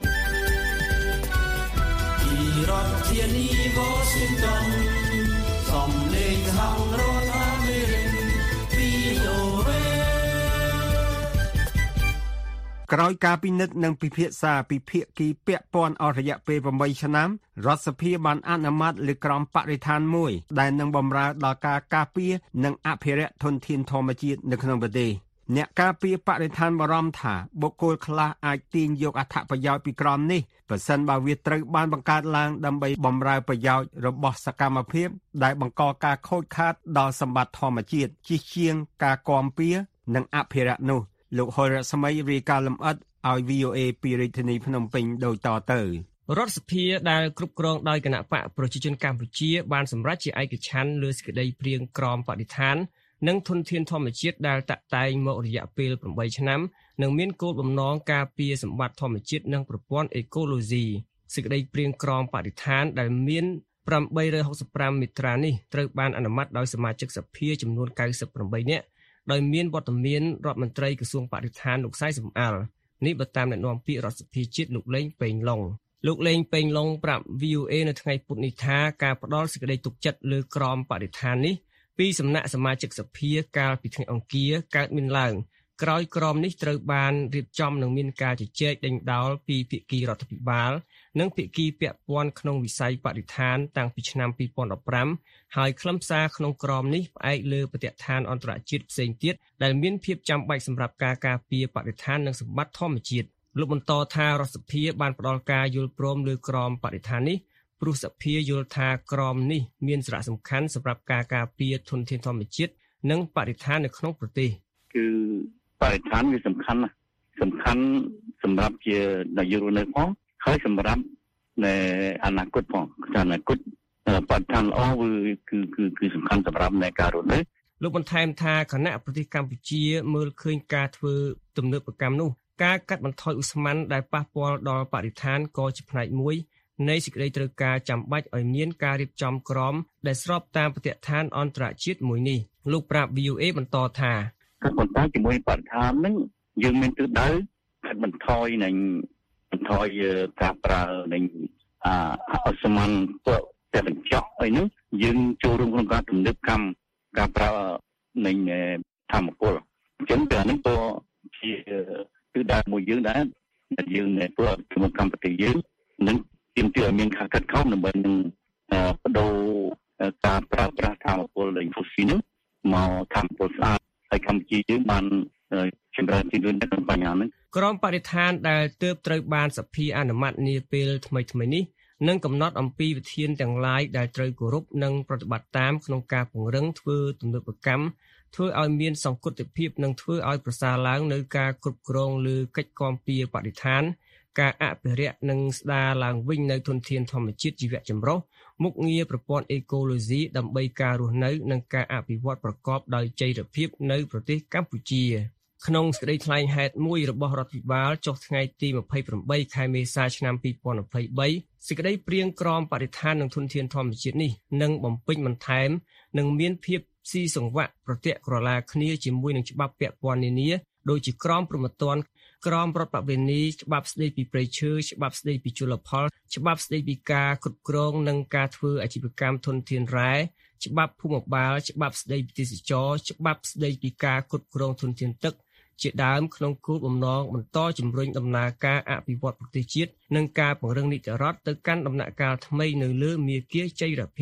ពីរដ្ឋធានី Washington សំឡេងខាងរដ្ឋអាមេរិក វី អូ เอក្រោយការពិនិត្យនិងពិភាក្សាពីភាគីពាក់ព័ន្ធអស់រយៈពេលeightឆ្នាំរដ្ឋសភាបានអនុម័តលើក្រមបរិស្ថានមួយដែលនឹងបម្រើដល់ការការពារនិងអភិរក្សធនធានធម្មជាតិនៅក្នុងប្រទេសអ្នកការពារបរិស្ថានបារម្ភថាបុគ្គលខ្លះអាចទាញយកអត្ថប្រយោជន៍ពីក្រមនេះប្រសិនបើវាត្រូវបានបង្កើតឡើងដើម្បីបម្រើប្រយោជន៍របស់សកម្មភាពដែលបង្កការខូចខាតដល់សម្បត្តិធម្មជាតិជាជាងការគាំពៀនិងអភិរក្សនោះលោកហុលរស្មីរាយការណ៍លម្អិតឲ្យ វី អូ เอ ពីរាជធានីភ្នំពេញដូចតទៅរដ្ឋសភាដែលគ្រប់គ្រងដោយគណៈបកប្រជាជនកម្ពុជាបានសម្រេចជាឯកច្ឆន្ទលើសេចក្តីព្រាងក្រមបរិស្ថាននិងធនធានធម្មជាតិដែលតាក់តែងមករយៈពេលeightឆ្នាំនិងមានគោលបំណងការពារសម្បត្តិធម្មជាតិនិងប្រព័ន្ធអេកូឡូស៊ីសេចក្តីព្រាងក្រមបរិស្ថានដែលមានeight hundred sixty-fiveមាត្រានេះត្រូវបានអនុម័តដោយសមាជិកសភាចំនួនninety-eightនាក់ដោយមានវត្តមានរដ្ឋមន្ត្រីក្រសួងបរិស្ថានលោកសៃសំអាល់នេះបើតាមអ្នកនាំពាក្យរដ្ឋសភាជាតិលោកលេងពេញឡុងលោកលេងពេញឡុងប្រាប់ វី អូ เอ នៅថ្ងៃពុធនេះថាការផ្ដល់សេចក្តីទុកចិត្តលើក្រមបរិស្ថាននេះពីសំណាក់សមាជិកសភាកាលពីថ្ងៃអង្គារកើតមានឡើងក្រោយក្រមនេះត្រូវបានរៀបចំនិងមានការជជែកដេញដោលពីភាគីរដ្ឋាភិបាលនិងភាគីពាក់ព័ន្ធក្នុងវិស័យបរិស្ថានតាំងពីឆ្នាំtwo thousand fifteenហើយខ្លឹមសារក្នុងក្រមនេះផ្អែកលើបទដ្ឋានអន្តរជាតិផ្សេងទៀតដែលមានភាពចាំបាច់សម្រាប់ការការពារបរិស្ថាននិងសម្បត្តិធម្មជាតិលោកបន្តថារដ្ឋសភាបានផ្ដល់ការយល់ព្រមលើក្រមបរិស្ថាននេះព្រោះសភាយល់ថាក្រមនេះមានសារៈសំខាន់សម្រាប់ការការពារធនធានធម្មជាតិនិងបរិស្ថាននៅក្នុងប្រទេសគឺបរិស្ថានវាសំខាន់ណាស់សំខាន់សម្រាប់ជានយោបាយនៅផងហើយសម្រាប់នៅអនាគតផងអនាគតបរិស្ថានល្អគឺគឺគឺសំខាន់សម្រាប់នៃការរស់នៅលោកបន្ថែមថាគណៈប្រទេសកម្ពុជាមើលឃើញការធ្វើទំនើបកម្មនោះការកាត់បន្ថយឧស្ម័នដែលប៉ះពាល់ដល់បរិស្ថានក៏ជាផ្នែកមួយនៃសេចក្តីត្រូវការចាំបាច់ឲ្យមានការរៀបចំក្រមដែលស្របតាមបទដ្ឋានអន្តរជាតិមួយនេះលោកប្រាប់ វី អូ เอ បន្តថាការបន្តជាមួយបរិស្ថាននឹងយើងមានទិសដៅកាត់បន្ថយនិងបន្ថយការប្រើនៃអឧស្ម័នពួកតែបញ្ចក់អីនោះយើងចូលរួមក្នុងការទំនើបកម្មការប្រើនៃធម្មពលអញ្ចឹងតែនេះក៏ជាទិសដៅមួយយើងដែរដែលយើងនៅពួកក្នុងកម្មវិធីយើងនឹងទាមទារឲ្យមានការកាត់ខំដើម្បីនឹងបដូរការប្រើប្រាស់ធម្មពលនៃហ្វូស៊ីលនោះមកធម្មពលស្អាតហើយកម្ពុជាយើងបានចម្រើនជាងនេះក្នុងបញ្ហានេះក្រមបរិស្ថានដែលទើបត្រូវបានសភាអនុម័តនាពេលថ្មីៗនេះនឹងកំណត់អំពីវិធានទាំងឡាយដែលត្រូវគោរពនិងប្រតិបត្តិតាមក្នុងការពង្រឹងធ្វើទំនើបកម្មធ្វើឲ្យមានសង្កត់ភាពនិងធ្វើឲ្យប្រសើរឡើងនៅការគ្រប់គ្រងលើកិច្ចគាំពារបរិស្ថានការអភិរក្សនិងស្ដារឡើងវិញនៅធនធានធម្មជាតិជីវៈចម្រុះមុខងារប្រព័ន្ធអេកូឡូស៊ីដើម្បីការរស់នៅនិងការអភិវឌ្ឍប្រកបដោយចីរភាពនៅប្រទេសកម្ពុជាក្នុងសេចក្តីថ្លែងហេតុមួយរបស់រដ្ឋាភិបាលចុះថ្ងៃទីtwenty-eightខែមេសាឆ្នាំtwo thousand twenty-threeសេចក្តីព្រាងក្រមបរិស្ថាននិងធនធានធម្មជាតិនេះនឹងបំពេញបន្ថែមនិងមានភាពស៊ីសង្វាក់ប្រតិក្រឡាគ្នាជាមួយនឹងច្បាប់ពាក់ព័ន្ធនានាដូចជាក្រមព្រហ្មទណ្ឌក្រមរដ្ឋបវេនីច្បាប់ស្តីពីព្រៃឈើច្បាប់ស្តីពីជលផលច្បាប់ស្តីពីការគ្រប់គ្រងនិងការធ្វើអាជីវកម្មធនធានរ៉ែច្បាប់ភូមិបាលច្បាប់ស្តីពីទេសចរច្បាប់ស្តីពីការគ្រប់គ្រងធនធានទឹកជាដើមក្នុងគោលបំណងបន្តជំរុញដំណើរការអភិវឌ្ឍប្រទេសជាតិនិងការពង្រឹងនីតិរដ្ឋទៅកាន់ដំណាក់កាលថ្មីនៅលើមាគ៌ាចីរភាព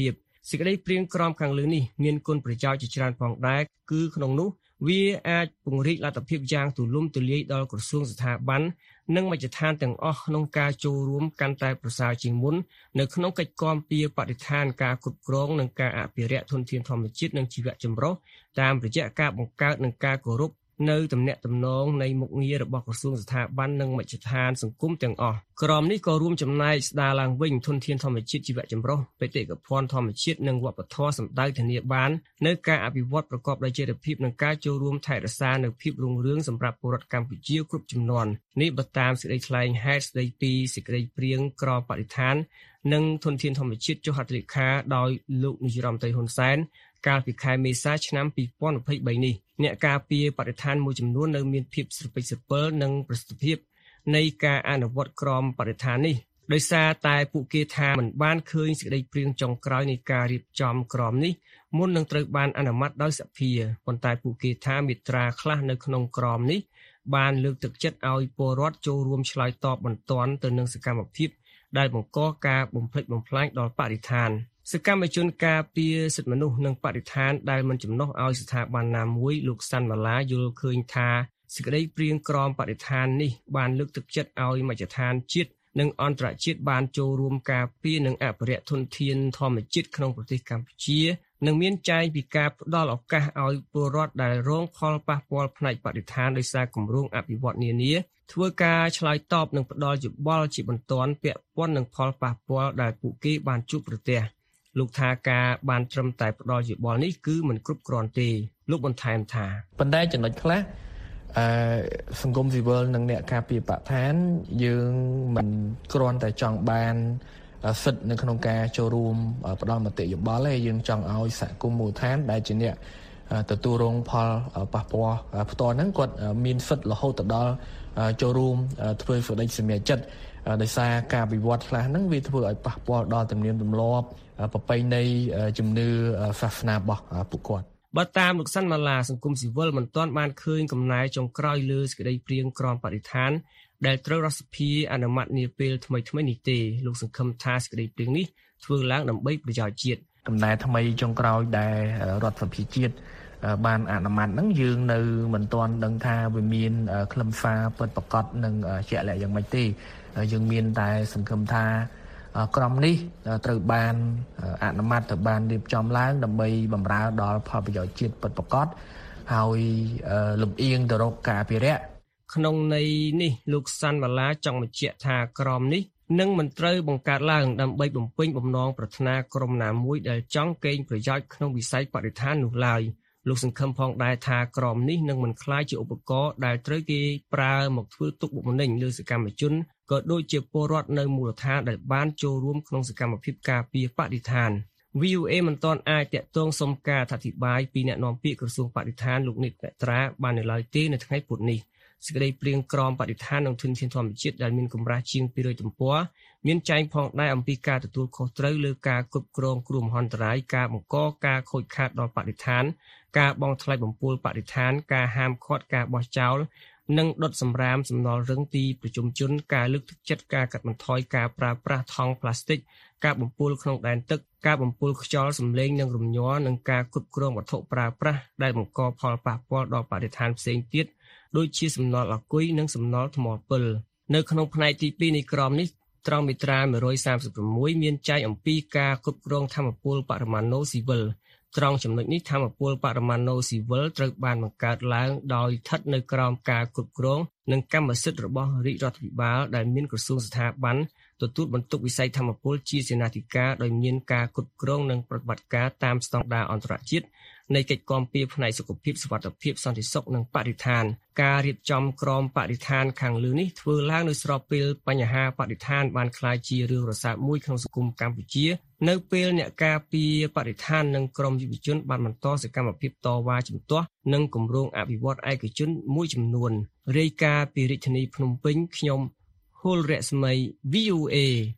សេចក្តីព្រាងក្រមខាងលើនេះមានគុណប្រយោជន៍ជាច្រើនផងដែរគឺក្នុងនោះវាអាចពង្រីកលទ្ធភាពយ៉ាងទូលំទូលាយដល់ក្រសួងស្ថាប័ននិងមជ្ឈដ្ឋានទាំងអស់ក្នុងការចូលរួមកាន់តែប្រសើរជាងមុននៅក្នុងកិច្ចគាំពារបរិស្ថានការគ្រប់គ្រងនិងការអភិរក្សធនធានធម្មជាតិនិងជីវៈចម្រុះតាមរយៈការបង្កើតនិងការគោរពនៅទំនាក់ទំនងនៃមុខងាររបស់ក្រសួងស្ថាប័ននិងមជ្ឈដ្ឋានសង្គមទាំងអស់ក្រមនេះក៏រួមចំណែកស្ដារឡើងវិញធនធានធម្មជាតិជីវៈចម្រុះបេតិកភណ្ឌធម្មជាតិនិងវប្បធម៌សម្ដៅធានាបាននៅការអភិវឌ្ឍប្រកបដោយចីរភាពនិងការចូលរួមថែរក្សានៅភាពរុងរឿងសម្រាប់ពលរដ្ឋកម្ពុជាគ្រប់ជំនាន់នេះបើតាមសេចក្តីថ្លែងហេតុស្តីពីសេចក្តីព្រាងក្រមបរិស្ថាននិងធនធានធម្មជាតិចុះហត្ថលេខាដោយលោកនាយរដ្ឋមន្ត្រីហ៊ុនសែនកាលពីខែមេសាឆ្នាំពីរពាន់ยี่สิบสามនេះអ្នកការពារបរិស្ថានមួយចំនួននៅមានភាពស្រពេចស្រពិលនិងប្រសិទ្ធភាពនៃការអនុវត្តក្រមបរិស្ថាននេះដោយសារតែពួកគេថាមិនបានឃើញសេចក្តីព្រាងចុងក្រោយនៃការរៀបចំក្រមនេះមុននឹងត្រូវបានអនុម័តដោយសភាប៉ុន្តែពួកគេថាមាត្រាខ្លះនៅក្នុងក្រមនេះបានលើកទឹកចិត្តឲ្យពលរដ្ឋចូលរួមឆ្លើយតបបន្ទាន់ទៅនឹងសកម្មភាពដែលបង្កការបំផ្លិចបំផ្លាញដល់បរិស្ថានសកម្មជនការពារសិទ្ធិមនុស្សនិងបរិស្ថានដែលមិនចំណុះឲ្យស្ថាប័នណាមួយលោកសាន់ម៉ាឡាយល់ឃើញថាសេចក្តីព្រាងក្រមបរិស្ថាននេះបានលើកទឹកចិត្តឲ្យមជ្ឈដ្ឋានជាតិនិងអន្តរជាតិបានចូលរួមការពារនិងអភិរក្សធនធានធម្មជាតិក្នុងប្រទេសកម្ពុជានិងមានចែងពីការផ្ដល់ឱកាសឲ្យពលរដ្ឋដែលរងផលប៉ះពាល់ផ្នែកបរិស្ថានដោយសារគម្រោងអភិវឌ្ឍន៍នានាធ្វើការឆ្លើយតបនិងផ្ដល់យោបល់ជាបន្ទាន់ពាក់ព័ន្ធនឹងផលប៉ះពាល់ដែលពួកគេបានជួបប្រទះលោកថាការបានត្រឹមតែផ្ដល់យោបល់នេះគឺមិនគ្រប់គ្រាន់ទេលោកបន្ថែមថាប៉ុន្តែចំណុចខ្លះអឺសង្គមស៊ីវិលនិងអ្នកការពារបរិស្ថានយើងមិនគ្រាន់តែចង់បានសិទ្ធិនៅក្នុងការចូលរួមផ្ដល់មតិយោបល់ទេយើងចង់ឲ្យសហគមន៍មូលដ្ឋានដែលជាអ្នកទទួលរងផលប៉ះពាល់ផ្ទាល់ហ្នឹងគាត់មានសិទ្ធិរហូតទៅដល់ចូលរួមធ្វើសេចក្តីសម្រេចចិត្តដោយសារការវិវត្តខ្លះហ្នឹងវាធ្វើឲ្យប៉ះពាល់ដល់ទំនៀមទម្លាប់ប្រពៃណីជំនឿសាសនារបស់ពួកគាត់បើតាមលោកសាន់ម៉ាឡាសង្គមស៊ីវិលមិនទាន់បានឃើញកំណែចុងក្រោយលើសេចក្តីព្រាងក្រមបរិស្ថានដែលត្រូវរដ្ឋសភាអនុម័តនាពេលថ្មីៗនេះទេលោកសង្ឃឹមថាសេចក្តីព្រាងនេះធ្វើឡើងដើម្បីប្រយោជន៍ជាតិកំណែថ្មីចុងក្រោយដែលរដ្ឋសភាជាតិបានអនុម័តហ្នឹងយើងនៅមិនទាន់ដឹងថាវាមានខ្លឹមសារពិតប្រាកដនិងជាក់លាក់យ៉ាងម៉េចទេយើងមានតែសង្ឃឹមថាក្រមនេះត្រូវបានអនុម័តទៅបានរៀបចំឡើងដើម្បីបម្រើដល់ផលប្រយោជន៍ជាតិពិតប្រាកដហើយលំអៀងទៅរកការអភិរក្សក្នុងន័យនេះលោកសាន់ម៉ាឡាចង់បញ្ជាក់ថាក្រមនេះនឹងមិនត្រូវបង្កើតឡើងដើម្បីបំពេញបំណងប្រាថ្នាក្រុមណាមួយដែលចង់កេងប្រយោជន៍ក្នុងវិស័យបរិស្ថាននោះឡើយលោកសង្ឃឹមផងដែរថាក្រមនេះនឹងមិនក្លាយជាឧបករណ៍ដែលត្រូវគេប្រើមកធ្វើទុកបុកម្នេញលើសកម្មជនក៏ដូចជាពលរដ្ឋនៅមូលដ្ឋានដែលបានចូលរួមក្នុងសកម្មភាពការពារបរិស្ថាន វី អូ เอ មិនទាន់អាចតាក់ទងសុំការអធិប្បាយពីអ្នកនាំពាក្យក្រសួងបរិស្ថានលោកនិតកត្រាបាននៅឡើយទេនៅថ្ងៃពុធនេះសេចក្តីព្រាងក្រមបរិស្ថាននិងធនធានធម្មជាតិដែលមានកម្រាស់ជាងពីររយទំព័រមានចែងផងដែរអំពីការទទួលខុសត្រូវលើការគ្រប់គ្រងគ្រោះមហន្តរាយការបង្កការខូចខាតដល់បរិស្ថានការបង់ថ្លៃបំពុលបរិស្ថានការហាមឃាត់ការបោះចោលនិងដុតសម្រាមសំណល់រឹងទីប្រជុំជនការលើកទឹកចិត្តការកាត់បន្ថយការប្រើប្រាស់ថង់ប្លាស្ទិកការបំពុលក្នុងដែនទឹកការបំពុលខ្យល់សម្លេងនិងរំញ័រនិងការគ្រប់គ្រងវត្ថុប្រើប្រាស់ដែលបង្កផលប៉ះពាល់ដល់បរិស្ថានផ្សេងទៀតដូចជាសំណល់អាគុយនិងសំណល់ថ្មពិលនៅក្នុងផ្នែកទីពីរនៃក្រមនេះត្រង់មាត្រាមួយរយសាមសិបsáuមានចែងអំពីការគ្រប់គ្រងថាមពលបរិមាណូស៊ីវិលត្រង់ចំណុចនេះថាមពលបរិមាណូស៊ីវិលត្រូវបានបង្កើតឡើងដោយស្ថិតនៅក្រោមការគ្រប់គ្រងនិងកម្មសិទ្ធិរបស់រាជរដ្ឋាភិបាលដែលមានក្រសួងស្ថាប័នទទួលបន្ទុកវិស័យថាមពលជាសេនាធិការដោយមានការគ្រប់គ្រងនិងប្រតិបត្តិការតាមស្តង់ដារអន្តរជាតិនៃកិច្ចគាំពារផ្នែកសុខភាពសុវត្ថិភាពសន្តិសុខនិងបរិស្ថានការរៀបចំក្រមបរិស្ថានខាងលើនេះធ្វើឡើងនៅស្របពេលបញ្ហាបរិស្ថានបានក្លាយជារឿងរសើបមួយក្នុងសង្គមកម្ពុជានៅពេលអ្នកការពារបរិស្ថាននិងក្រមយុវជនបានបន្តសកម្មភាពតវ៉ាជំទាស់និងគម្រោងអភិវឌ្ឍឯកជនមួយចំនួនរាយការណ៍ពីរាជធានីភ្នំពេញខ្ញុំហុលរស្មី វី អូ เอ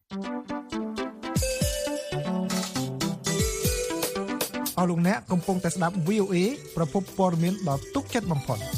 អស់លោកអ្នកកំពុងតែស្ដាប់ វី អូ เอ ប្រភពព័ត៌មានដ៏ទុកចិត្តបំផុត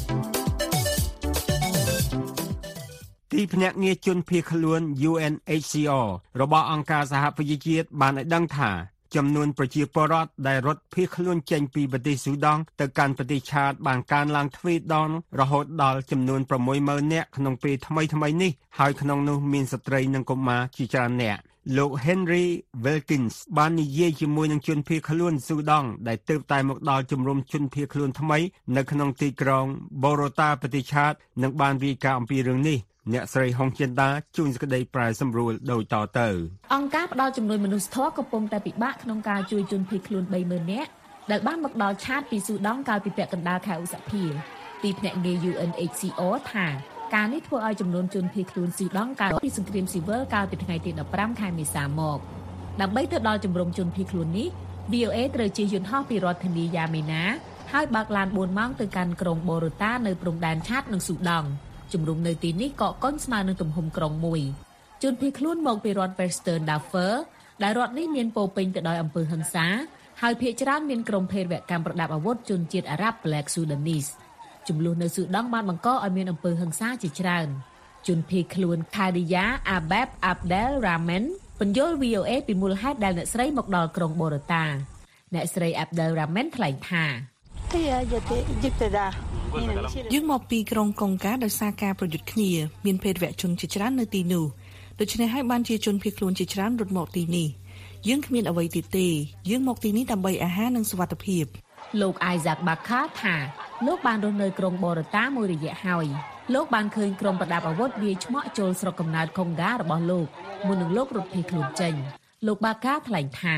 ទីភ្នាក់ងារជនភៀសខ្លួន ยู เอ็น เอช ซี អារ របស់អង្គការសហប្រជាជាតិបានឲ្យដឹងថាចំនួនប្រជាពលរដ្ឋដែលរត់ភៀសខ្លួនចេញពីប្រទេសស៊ូដង់ទៅកាន់ប្រទេសឆាតបានកើនឡើងទ្វេដងរហូតដល់ចំនួនប្រាំមួយម៉ឺននាក់ក្នុងពេលថ្មីៗនេះហើយក្នុងនោះមានស្ត្រីនិងកុមារជាច្រើននាក់លោក Henry Wilkins បាននិយាយជាមួយនឹងជនភៀសខ្លួនស៊ូដង់ដែលទើបតែមកដល់ជំរំជនភៀសខ្លួនថ្មីនៅក្នុងទីក្រុង Bogota ប្រទេសឆាតនិងបានរាយការណ៍អំពីរឿងនេះអ្នកស្រីហុងចិនដាជួនសេចក្តីប្រែសម្រួលដូចតទៅអង្គការផ្ដល់ជំនួយមនុស្សធម៌កំពុងតែពិបាកក្នុងការជួយជនភៀសខ្លួនបីម៉ឺននាក់ដែលបានមកដល់ឆាតពីស៊ូដង់កាលពីពាក់កណ្ដាលខែឧសភាទីភ្នាក់ងារ U N H C R ថាការនេះធ្វើឲ្យចំនួនជនភៀសខ្លួនស៊ូដង់កើតពីសង្គ្រាមស៊ីវិលកាលពីថ្ងៃទីដប់ប្រាំខែមេសាមកដើម្បីទៅដល់ជំរំជនភៀសខ្លួននេះ V O A ត្រូវជិះយន្តហោះពីរដ្ឋធានីយ៉ាមេណាហើយបើកឡានបួនម៉ោងទៅកាន់ក្រុងបូរ៉ូតានៅព្រំដែនឆាតនិងស៊ូដង់ជំរំនៅទីនេះកកកុញស្មើនឹងទំហំក្រុងមួយជនភៀសខ្លួនមកពីរដ្ឋ Western Darfur ដែលរដ្ឋនេះមានពោពេញទៅដោយអំពើហិង្សាហើយភាគច្រើនមានក្រុមភេរវកម្មប្រដាប់អាវុធជនជាតិអារ៉ាប់ Black Sudanese ចំនួននៅស៊ូដង់បានបង្កឲ្យមានអំពើហិង្សាជាច្រើនជនភៀសខ្លួន Khadija Abeb Abdel Rahman បញ្យល់ V O A ពីមូលហេតុដែលអ្នកស្រីមកដល់ក្រុងបូរ៉ូតាអ្នកស្រី Abdel Rahman ថ្លែងថាយើងមកពីក្រុងកុងកាដោយសារការប្រយុទ្ធគ្នាមានភេរវជនជាច្រើននៅទីនោះដូច្នេះហើយបានជាជនភៀសខ្លួនជាច្រើនរត់មកទីនេះយើងគ្មានអ្វីទៀតទេយើងមកទីនេះដើម្បីអាហារនិងសុវត្ថិភាពលោក Isaac Bakar ថាលោកបានរស់នៅក្រុងបូរ៉ូតាមួយរយៈហើយលោកបានឃើញក្រុមប្រដាប់អាវុធវាយឆ្មក់ចូលស្រុកកំណើតកុងហ្គារបស់លោកមុននឹងលោករត់ភៀសខ្លួនចេញលោក Bakar ថ្លែងថា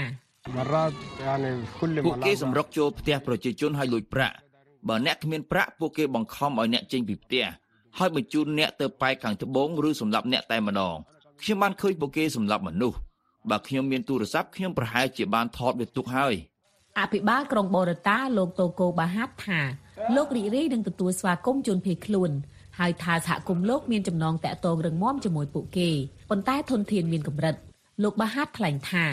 ពួកគេសម្រុកចូលផ្ទះប្រជាជនឲ្យលួចប្រាក់បើអ្នកគ្មានប្រាក់ពួកគេបង្ខំឲ្យអ្នកចេញពីផ្ទះហើយបញ្ជូនអ្នកទៅប៉ែកខាងត្បូងឬសម្លាប់អ្នកតែម្ដងខ្ញុំបានឃើញពួកគេសម្លាប់មនុស្សបើខ្ញុំមានទូរស័ព្ទខ្ញុំប្រហែលជាបានថតវាទុកហើយអភិបាលក្រុងបូរ៉ូតាលោកតូកូបាហាត់ថាលោករីករាយនឹងទទួលស្វាគមន៍ជនភៀសខ្លួនហើយថាសហគមន៍លោកមានចំណងតាក់ទងរឹងមាំជាមួយពួកគេប៉ុន្តែធនធានមានកម្រិតលោកបាហាត់ថ្លែងថា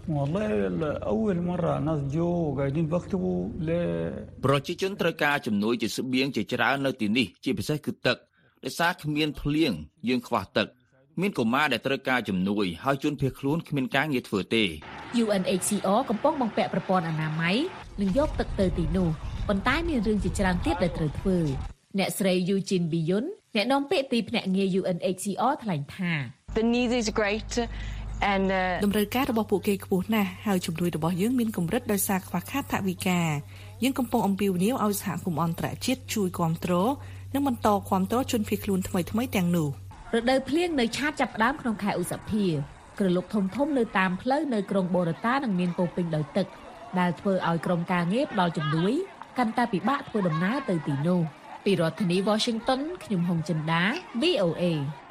ប្រជាជនត្រូវការជំនួយជាស្បៀងជាច្រើននៅទីនេះជាពិសេសគឺទឹកដោយសារគ្មានភ្លៀងយើងខ្វះទឹកមានកុមារដែលត្រូវការជំនួយហើយជនភៀសខ្លួនគ្មានការងារធ្វើទេ U N H C R កំពុងបំពាក់ប្រព័ន្ធអនាម័យនិងយកទឹកទៅទីនោះប៉ុន្តែមានរឿងជាច្រើនទៀតដែលត្រូវធ្វើអ្នកស្រី Eugene Biyun អ្នកនាំពាក្យទីភ្នាក់ងារ U N H C R ថ្លែងថា The need is great and តម្រូវការរបស់ពួកគេខ្ពស់ណាស់ហើយជំនួយរបស់យើងមានកម្រិតដោយសារខ្វះខាតថវិកាយើងកំពុងអំពាវនាវឲ្យសហគមន៍អន្តរជាតិជួយគាំទ្រនិងបន្តគាំទ្រជនភៀសខ្លួនថ្មីៗទាំងនោះរដូវភ្លៀងនៅឆាតចាប់ផ្ដើមក្នុងខែឧសភាក្រឡុកធំធំនៅតាមផ្លូវនៅក្រុងបូរ៉ូតានឹងមានពោពេញដោយទឹកដែលធ្វើឲ្យក្រុមការងារផ្ដល់ជំនួយកាន់តែពិបាកធ្វើដំណើរទៅទីនោះពីរដ្ឋធានី Washington ខ្ញុំហុងចិន្តា V O A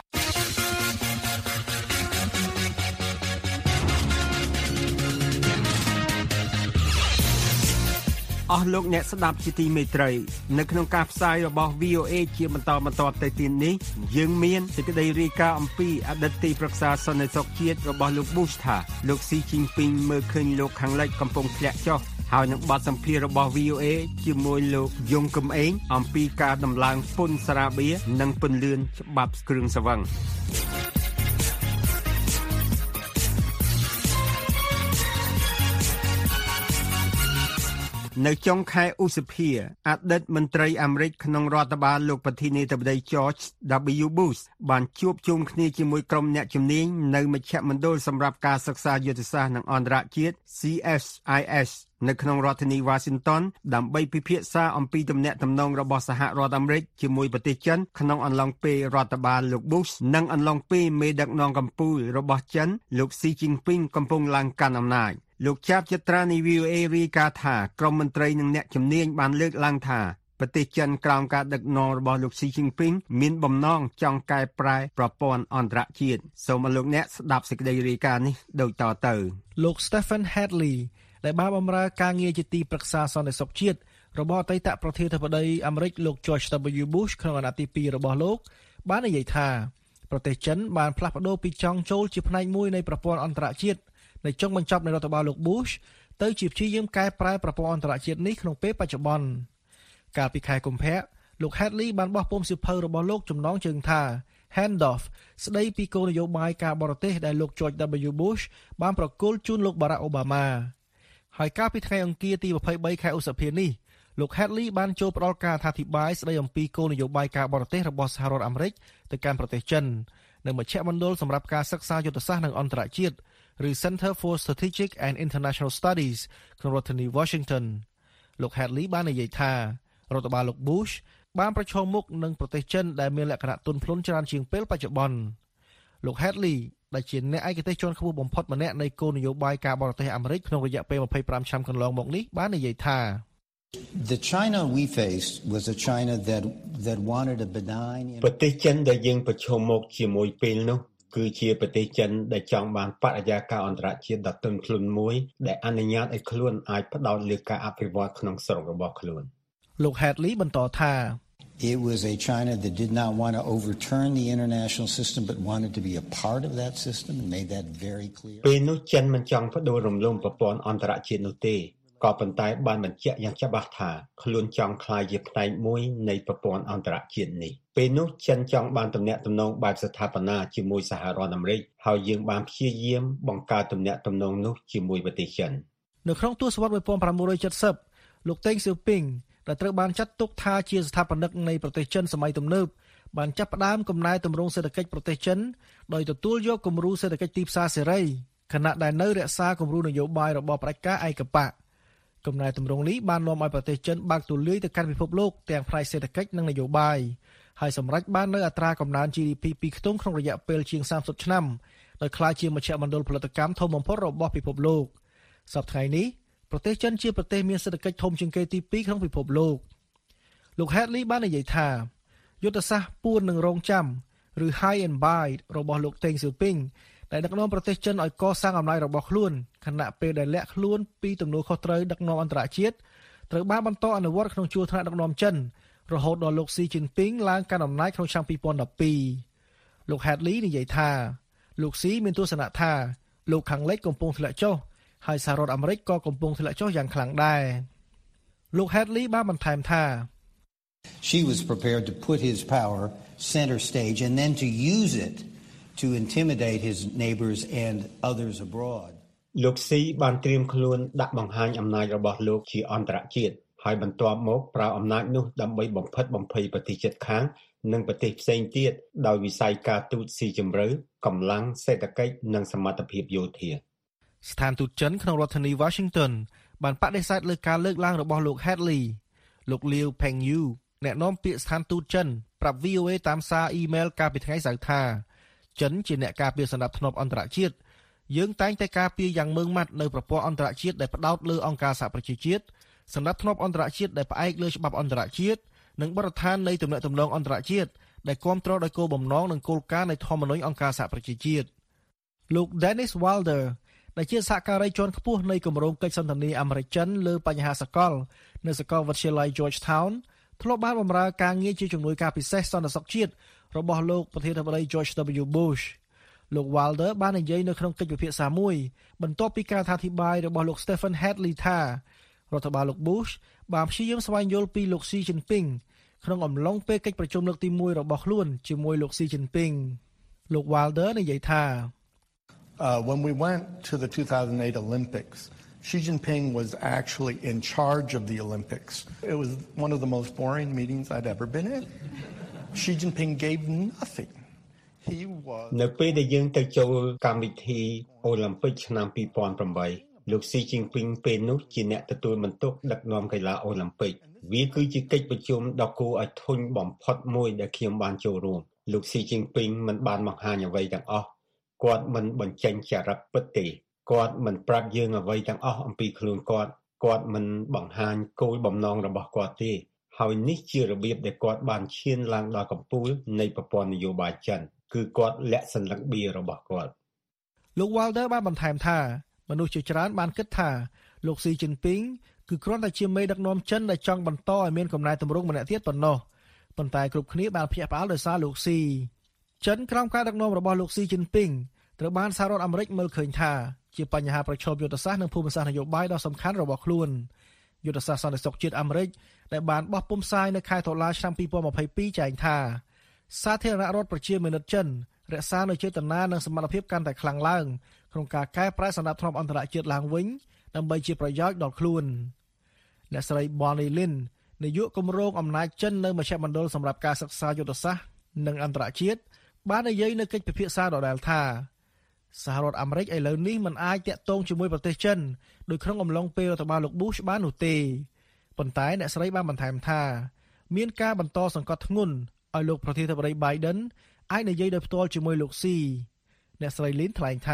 អស់លោកអ្នកស្ដាប់ជាទីមេត្រីនៅក្នុងការផ្សាយរបស់ V O A ជាបន្តបន្ទាប់ទៅទៀតនេះយើងមានសេចក្តីរាយការណ៍អំពីអតីតទីប្រឹក្សាសន្តិសុខជាតិរបស់លោក Bush ថាលោក Xi Jinping មើលឃើញលោកខាងលិចកំពុងធ្លាក់ចុះហើយនឹងបទសម្ភាសន៍របស់ V O A ជាមួយលោកយងកឹមអេងអំពីការដំឡើងពន្ធសារាបៀនិងពន្លឿនច្បាប់គ្រឿងស្រវឹងនៅចុងខែឧសភាអតីតមន្ត្រីអាមេរិកក្នុងរដ្ឋបាលលោកប្រធានាធិបតី George W Bush បានជួបជុំគ្នាជាមួយក្រុមអ្នកជំនាញនៅមជ្ឈមណ្ឌលសម្រាប់ការសិក្សាយុទ្ធសាស្ត្រនិងអន្តរជាតិ C S I S នៅក្នុងរដ្ឋធានី Washington ដើម្បីពិភាក្សាអំពីទំនាក់ទំនងរបស់សហរដ្ឋអាមេរិកជាមួយប្រទេសចិនក្នុងអំឡុងពេលរដ្ឋបាលលោក Bush និងអំឡុងពេលមេដឹកនាំកម្ពុជារបស់ចិនលោក Xi Jinping កំពុងឡើងកាន់អំណាចលោកចាប់ចត្រានី V O A រាយការណ៍ថាក្រុមមន្ត្រីនិងអ្នកជំនាញបានលើកឡើងថាប្រទេសចិនក្រោមការដឹកនាំរបស់លោក Xi Jinping មានបំណងចង់កែប្រែប្រព័ន្ធអន្តរជាតិសូមឲ្យលោកអ្នកស្ដាប់សេចក្តីរាយការណ៍នេះដូចតទៅលោក Stephen Hadley ដែលបានបម្រើការងារជាទីប្រឹក្សាសន្តិសុខជាតិរបស់អតីតប្រធានាធិបតីអាមេរិកលោក George W Bush ក្នុងអាណត្តិទីពីររបស់លោកបាននិយាយថាប្រទេសចិនបានផ្លាស់ប្ដូរពីចង់ចូលជាផ្នែកមួយនៃប្រព័ន្ធអន្តរជាតិនៅចុងបញ្ចប់នៃរដ្ឋបាលលោក Bush ទៅជាព្យាយាមកែប្រែប្រព័ន្ធអន្តរជាតិនេះក្នុងពេលបច្ចុប្បន្នកាលពីខែកុម្ភៈលោក Hadley បានបោះពុម្ពសៀវភៅរបស់លោកចំណងជើងថា Handoff ស្ដីពីគោលនយោបាយការបរទេសដែលលោក George W Bush បានប្រគល់ជូនលោក Barack Obama ហើយកាលពីថ្ងៃអង្គារទីยี่สิบสามខែឧសភានេះលោក Hadley បានចូលផ្ដល់ការអធិប្បាយស្ដីអំពីគោលនយោបាយការបរទេសរបស់សហរដ្ឋអាមេរិកទៅកាន់ប្រទេសចិននៅមជ្ឈមណ្ឌលសម្រាប់ការសិក្សាយុទ្ធសាស្ត្រនិងអន្តរជាតិឬ Center for Strategic and International Studies ក្នុងរដ្ឋធានី Washington លោក Hadley បាននិយាយថារដ្ឋបាលលោក Bush បានប្រឈមមុខនឹងប្រទេសចិនដែលមានលក្ខណៈទន់ភ្លន់ច្រើនជាងពេលបច្ចុប្បន្នលោក Hadley ដែលជាអ្នកឯកទេសជាន់ខ្ពស់បំផុតម្នាក់នៃគោលនយោបាយការបរទេសអាមេរិកក្នុងរយៈពេលยี่สิบห้าឆ្នាំកន្លងមកនេះបាននិយាយថា The China we faced was a China that that wanted a benign ប្រទេសចិនដែលយើងប្រឈមមុខជាមួយពេលនោះគឺជាប្រទេសចិនដែលចង់បានបរិយាកាសអន្តរជាតិដ៏ទន់ភ្លន់មួយដែលអនុញ្ញាតឲ្យខ្លួនអាចផ្ដោតលើការអភិវឌ្ឍក្នុងស្រុករបស់ខ្លួនលោក Hadley បន្តថា It was a China that did not want to overturn the international system but wanted to be a part of that system and made that very clear ពេលនោះចិនមិនចង់ផ្ដួលរំលំប្រព័ន្ធអន្តរជាតិនោះទេក៏ប៉ុន្តែបានបញ្ជាក់យ៉ាងច្បាស់ថាខ្លួនចង់ក្លាយជាផ្នែកមួយនៃប្រព័ន្ធអន្តរជាតិនេះពេលនោះចិនចង់បានទំនាក់ទំនងបែបស្ថាបនាជាមួយសហរដ្ឋអាមេរិកហើយយើងបានព្យាយាមបង្កើតទំនាក់ទំនងនោះជាមួយប្រទេសចិននៅក្នុងទសវត្សរ៍nineteen seventyលោកតេងសៀវពីងដែលត្រូវបានចាត់ទុកថាជាស្ថាបនិកនៃប្រទេសចិនសម័យទំនើបបានចាប់ផ្ដើមកំណែទម្រង់សេដ្ឋកិច្ចប្រទេសចិនដោយទទួលយកគំរូសេដ្ឋកិច្ចទីផ្សារសេរីខណៈដែលនៅរក្សាគំរូនយោបាយរបស់ផ្ដាច់ការឯកបកកំណែទម្រង់នេះបាននាំឲ្យប្រទេសចិនបើកទូលាយទៅកាន់ពិភពលោកទាំងផ្នែកសេដ្ឋកិច្ចនិងនយោបាយហើយសម្រេចបាននូវអត្រាកំណើន G D P ពីរខ្ទង់ក្នុងរយៈពេលជាងសាមសិបឆ្នាំដោយក្លាយជាមជ្ឈមណ្ឌលផលិតកម្មធំបំផុតរបស់ពិភពលោកសប្តាហ៍នេះប្រទេសចិនជាប្រទេសមានសេដ្ឋកិច្ចធំជាងគេទីពីរក្នុងពិភពលោកលោក Hadley បាននិយាយថាយុទ្ធសាស្ត្រពួននឹងរងចាំឬ High and Buy របស់លោកតេងសៀវពីងដែលដឹកនាំប្រទេសចិនឲ្យកសាងអំណាចរបស់ខ្លួនខណៈពេលដែលលាក់ខ្លួនពីទំនួលខុសត្រូវដឹកនាំអន្តរជាតិត្រូវបានបន្តអនុវត្តក្នុងជួរថ្នាក់ដឹកនាំចិនរហូតដល់លោកស៊ីជីនពីងឡើងកាន់អំណាចក្នុងឆ្នាំยี่สิบสิบtwoលោក Hadley និយាយថាលោកស៊ីមានទស្សនៈថាលោកខាងលិចកំពុងធ្លាក់ចុះហើយសហរដ្ឋអាមេរិកក៏កំពុងធ្លាក់ចុះយ៉ាងខ្លាំងដែរលោក Hadley បានបន្ថែមថា She was prepared to put his power center stage and then to use it to intimidate his neighbors and others abroad លោកស៊ីបានត្រៀមខ្លួនដាក់បង្ហាញអំណាចរបស់លោកជាអន្តរជាតិហើយបន្ទាប់មកប្រើអំណាចនោះដើម្បីបំផិតបំភ័យប្រទេសជិតខាងនិងប្រទេសផ្សេងទៀតដោយវិស័យការទូតស៊ីជម្រៅកម្លាំងសេដ្ឋកិច្ចនិងសមត្ថភាពយោធាស្ថានទូតចិនក្នុងរដ្ឋធានី Washington បានបដិសេធលើការលើកឡើងរបស់លោក Hadley លោក Liu Pengyu អ្នកនាំពាក្យស្ថានទូតចិនប្រាប់ V O A តាមសារអ៊ីមែលកាលពីថ្ងៃសៅរ៍ថាចិនជាអ្នកការពារសណ្ដាប់ធ្នាប់អន្តរជាតិយើងតែងតែការពារយ៉ាងម៉ឺងម៉ាត់នៅប្រព័ន្ធអន្តរជាតិដែលផ្ដោតលើអង្គការសហប្រជាជាតិសណ្ដាប់ធ្នាប់អន្តរជាតិដែលផ្អែកលើច្បាប់អន្តរជាតិនិងបទដ្ឋាននៃទំនាក់ទំនងអន្តរជាតិដែលគាំទ្រដោយគោលបំណងនិងគោលការណ៍នៃធម្មនុញ្ញអង្គការសហប្រជាជាតិលោក Dennis Wilder ដែលជាសហការីជាន់ខ្ពស់នៃគម្រោងកិច្ចសន្ទនាអាមេរិកចិនលើបញ្ហាសកលនៅសាកលវិទ្យាល័យ Georgetown ធ្លាប់បានបម្រើការងារជាជំនួយការពិសេសសន្តិសុខជាតិរបស់លោកប្រធានាធិបតី George W Bush លោក Wilder បាននិយាយនៅក្នុងកិច្ចពិភាក្សាមួយបន្ទាប់ពីការអធិប្បាយរបស់លោក Stephen Hadley ថារដ្ឋបាលលោក Bush បានព្យាយាមស្វែងយល់ពីលោក Xi Jinping ក្នុងអំឡុងពេលកិច្ចប្រជុំលើកទីoneរបស់ខ្លួនជាមួយលោក Xi Jinping លោក Wilder និយាយថា Uh, when we went to the two thousand eight Olympics, Xi Jinping was actually in charge of the Olympics. It was one of the most boring meetings I'd ever been in. Xi Jinping gave nothing. He was នៅពេលដែលយើងទៅចូលកម្មវិធីអូឡ িম্প ិកឆ្នាំtwo thousand eightលោក Xi Jinping ពេលនោះជាអ្នកទទួលបន្ទុកដឹកនាំកីឡាអូឡ িম্প ិកវាគឺជាកិច្ចប្រជុំដ៏គួរឲ្យធុញបំផុតមួយដែលខ្ញុំបានចូលរួមលោក Xi Jinping មិនបានបង្ហាញអ្វីទាំងអស់គាត់មិនបញ្ចេញចរិតពិតទេគាត់មិនប្រាប់យើងអ្វីទាំងអស់អំពីខ្លួនគាត់គាត់មិនបង្ហាញគោលបំណងរបស់គាត់ទេហើយនេះជារបៀបដែលគាត់បានឈានឡើងដល់កំពូលនៃប្រព័ន្ធនយោបាយចិនគឺគាត់លាក់សន្លឹកបៀរបស់គាត់លោក Wilder បានបន្ថែមថាមនុស្សជាច្រើនបានគិតថាលោក Xi Jinping គឺគ្រាន់តែជាមេដឹកនាំចិនដែលចង់បន្តឲ្យមានកំណែទម្រង់ម្នាក់ទៀតប៉ុណ្ណោះប៉ុន្តែគ្រប់គ្នាបានភ្ញាក់ផ្អើលដោយសារលោក Xi ចិនក្រោមការដឹកនាំរបស់លោក Xi Jinping ត្រូវបានសហរដ្ឋអាមេរិកមើលឃើញថាជាបញ្ហាប្រឈមយុទ្ធសាស្ត្រនិងភូមិសាស្ត្រនយោបាយដ៏សំខាន់របស់ខ្លួនយុទ្ធសាស្ត្រសន្តិសុខជាតិអាមេរិកដែលបានបោះពុម្ពផ្សាយនៅខែតុលាឆ្នាំtwo thousand twenty-twoចែងថាសាធារណរដ្ឋប្រជាមានិតចិនរក្សានូវចេតនានិងសមត្ថភាពកាន់តែខ្លាំងឡើងក្នុងការកែប្រែសណ្ដាប់ធ្នាប់អន្តរជាតិឡើងវិញដើម្បីជាប្រយោជន៍ដល់ខ្លួនអ្នកស្រី Bonnie Lin នាយកគម្រោងអំណាចចិននៅមជ្ឈមណ្ឌលសម្រាប់ការសិក្សាយុទ្ធសាស្ត្រនិងអន្តរជាតិបាននិយាយនៅកិច្ចពិភាក្សាដដែលថាសហរដ្ឋអាមេរិកឥឡូវនេះមិនអាចតាក់ទងជាមួយប្រទេសចិនដោយក្នុងអំឡុងពេលរដ្ឋបាលលោក Bush បាននោះទេប៉ុន្តែអ្នកស្រីបានបន្ថែមថាមានការបន្តសង្កត់ធ្ងន់ឲ្យលោកប្រធានាធិបតី Biden អាចនិយាយដោយផ្ទាល់ជាមួយលោក Xi អ្នកស្រី Lin ថ្លែងថា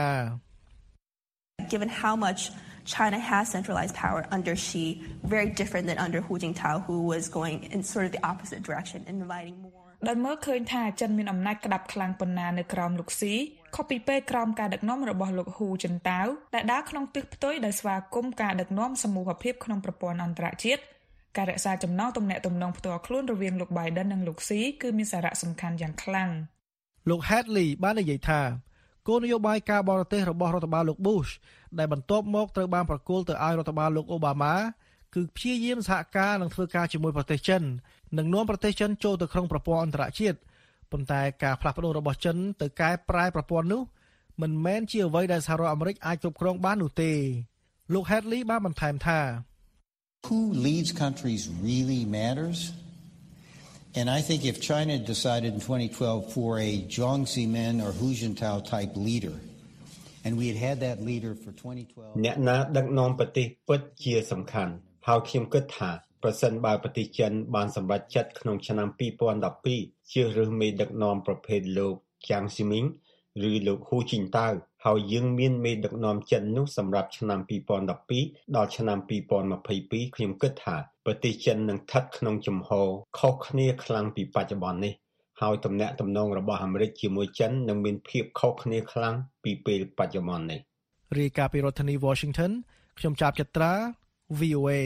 Given how much China has centralized power under Xi, very different than under Hu Jintao, who was going in sort of the opposite direction, inviting more. ដោយមើលឃើញថាចិនមានអំណាចក្តាប់ខ្លាំងប៉ុណ្ណានៅក្រោមលោកស៊ីខុសពីពេលក្រោមការដឹកនាំរបស់លោកហ៊ូចិនតាវដែលដើរក្នុងទិសផ្ទុយដោយស្វាគមន៍ការដឹកនាំសមូហភាពក្នុងប្រព័ន្ធអន្តរជាតិការរក្សាចំណងទំនាក់ទំនងផ្ទាល់ខ្លួនរវាងលោក Biden និងលោកស៊ីគឺមានសារៈសំខាន់យ៉ាងខ្លាំងលោក Hadley បាននិយាយថាគោលនយោបាយការបរទេសរបស់រដ្ឋបាលលោក Bush ដែលបន្ទាប់មកត្រូវបានប្រគល់ទៅឲ្យរដ្ឋបាលលោក Obama គឺព្យាយាមសហការនិងធ្វើការជាមួយប្រទេសចិននិងនាំប្រទេសចិនចូលទៅក្នុងប្រព័ន្ធអន្តរជាតិប៉ុន្តែការផ្លាស់ប្ដូររបស់ចិនទៅកែប្រែប្រព័ន្ធនោះមិនមែនជាអ្វីដែលសហរដ្ឋអាមេរិកអាចគ្រប់គ្រងបាននោះទេលោក Hadley បានបន្ថែមថា Who leads countries really matters. And I think if China decided in twenty twelve for a Jiang Zemin or Hu Jintao type leader, and we had had that leader for twenty twelve. អ្នកណាដឹកនាំប្រទេសពិតជាសំខាន់ហើយខ្ញុំគិតថាប្រសិនបើប្រទេសចិនបានសម្រេចចិត្តក្នុងឆ្នាំពីរពាន់ដប់ពីរជ្រើសរើសមេដឹកនាំប្រភេទលោក Jiang Zemin ឬលោក Hu Jintao ហើយយើងមានមេដឹកនាំចិននោះសម្រាប់ឆ្នាំពីរពាន់ដប់ពីរដល់ឆ្នាំពីរពាន់ម្ភៃពីរខ្ញុំគិតថាប្រទេសចិននឹងស្ថិតក្នុងជំហរខុសគ្នាខ្លាំងពីបច្ចុប្បន្ននេះហើយទំនាក់ទំនងរបស់អាមេរិកជាមួយចិននឹងមានភាពខុសគ្នាខ្លាំងពីពេលបច្ចុប្បន្ននេះរាយការណ៍ពីរដ្ឋធានី Washington ខ្ញុំចាប់ចត្រា វី អូ เอ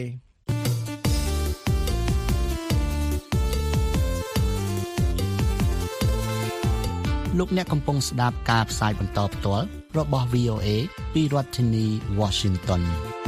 លោកអ្នកកំពុងស្ដាប់ការផ្សាយបន្តផ្ទាល់របស់ វី អូ เอ ពីរដ្ឋធានី Washington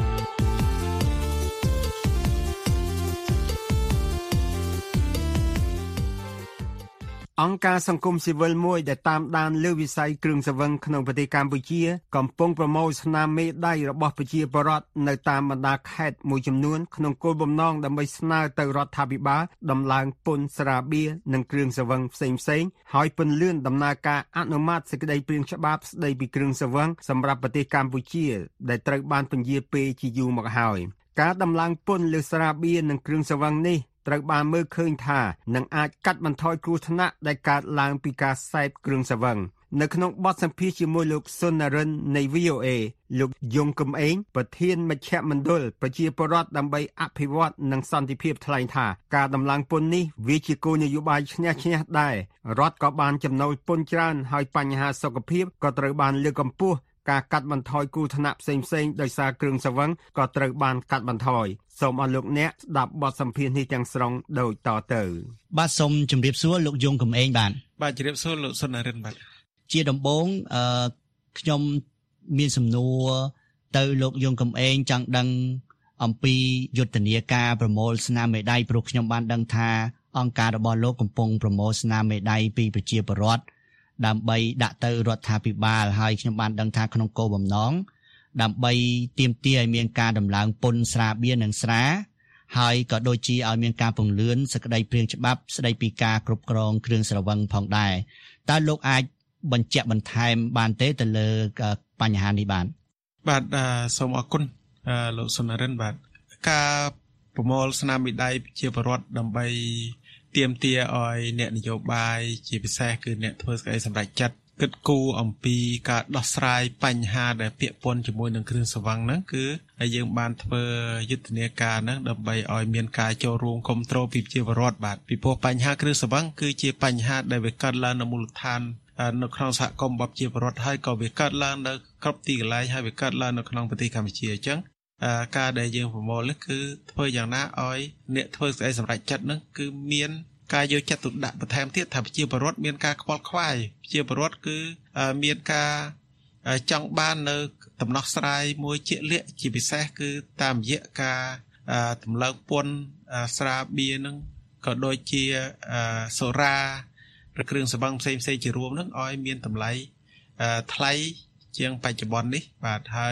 អង្គការសង្គមស៊ីវិលមួយដែលតាមដានលើវិស័យគ្រឿងសង្វឹងក្នុងប្រទេសកម្ពុជាកំពុងប្រមូលស្នាមមេដៃរបស់ប្រជាពលរដ្ឋនៅតាមបណ្ដាខេត្តមួយចំនួនក្នុងគោលបំណងដើម្បីស្នើទៅរដ្ឋាភិបាលដំឡើងពន្ធស្រាបៀរនិងគ្រឿងសង្វឹងផ្សេងៗហើយពន្យាដំណើរការអនុម័តសេចក្តីព្រាងច្បាប់ស្តីពីគ្រឿងសង្វឹងសម្រាប់ប្រទេសកម្ពុជាដែលត្រូវបានពន្យាពេលជាយូរមកហើយការដំឡើងពន្ធលើស្រាបៀរនិងគ្រឿងសង្វឹងនេះត្រូវបានមើលឃើញថានឹងអាចកាត់បន្ថយគ្រោះថ្នាក់ដែលកើតឡើងពីការសេពគ្រឿងសង្វឹងនៅក្នុងបទសម្ភាសន៍ជាមួយលោកសុននរិននៃ វី អូ เอ លោកយងកំឯងប្រធានមជ្ឈមណ្ឌលប្រជាពលរដ្ឋដើម្បីអភិវឌ្ឍនិងសន្តិភាពថ្លែងថាការដំឡើងពន្ធនេះវាជាគោលនយោបាយឈ្នះឈ្នះដែររដ្ឋក៏បានចំណូលពន្ធច្រើនហើយបញ្ហាសុខភាពក៏ត្រូវបានលើកកម្ពស់ការកាត់បន្ថយគ្រោះថ្នាក់ផ្សេងៗដោយសារគ្រឿងសង្វឹងក៏ត្រូវបានកាត់បន្ថយសូមអរលោកអ្នកស្ដាប់បទសម្ភាសន៍នេះទាំងស្រុងដូចតទៅបាទសូមជម្រាបសួរលោកយងកំឯងបាទបាទជម្រាបសួរលោកសុននរិនបាទជាដំបូងអឺខ្ញុំមានសំណួរទៅលោកយងកំឯងចង់ដឹងអំពីយុទ្ធនាការប្រមូលស្នាមមេដៃព្រោះខ្ញុំបានដឹងថាអង្គការរបស់លោកកំពុងប្រមូលស្នាមមេដៃពីប្រជាពលរដ្ឋដើម្បីដាក់ទៅរដ្ឋាភិបាលហើយខ្ញុំបានដឹងថាក្នុងគោលបំណងដើម្បីទាមទារឲ្យមានការដំឡើងពន្ធស្រាបៀរនិងស្រាហើយក៏ដូចជាឲ្យមានការពង្រឹងសេចក្តីព្រាងច្បាប់ស្តីពីការគ្រប់គ្រងគ្រឿងស្រវឹងផងដែរតើលោកអាចបញ្ជាក់បន្ថែមបានទេទៅលើបញ្ហានេះបានបាទសូមអរគុណលោកសុននរិនបាទការប្រមូលស្នាមមេដៃជាពលរដ្ឋដើម្បីទាមទារឲ្យអ្នកនយោបាយជាពិសេសគឺអ្នកធ្វើសេចក្តីសម្រេចចិត្តគិតគូរអំពីការដោះស្រាយបញ្ហាដែលពាក់ព័ន្ធជាមួយនឹងគ្រឿងសង្វឹងហ្នឹងគឺយើងបានធ្វើយុទ្ធនាការហ្នឹងដើម្បីឲ្យមានការចូលរួមគ្រប់គ្រងពីប្រជាពលរដ្ឋបាទពីព្រោះបញ្ហាគ្រឿងសង្វឹងគឺជាបញ្ហាដែលវាកើតឡើងនៅមូលដ្ឋាននៅក្នុងសហគមន៍របស់ប្រជាពលរដ្ឋហើយក៏វាកើតឡើងនៅគ្រប់ទីកន្លែងហើយវាកើតឡើងនៅក្នុងប្រទេសកម្ពុជាអញ្ចឹងការដែលយើងប្រមូលនេះគឺធ្វើយ៉ាងណាឲ្យអ្នកធ្វើសេចក្តីសម្រេចចិត្តហ្នឹងគឺមានការយកចិត្តទុកដាក់បន្ថែមទៀតថាប្រជាពលរដ្ឋមានការខ្វល់ខ្វាយប្រជាពលរដ្ឋគឺមានការចង់បាននៅដំណោះស្រាយមួយជាក់លាក់ជាពិសេសគឺតាមរយៈការតម្លើងពន្ធស្រាបៀរនឹងក៏ដូចជាសូរ៉ាឬគ្រឿងសង្វឹងផ្សេងផ្សេងជារួមនឹងឲ្យមានតម្លៃថ្លៃជាងបច្ចុប្បន្ននេះបាទហើយ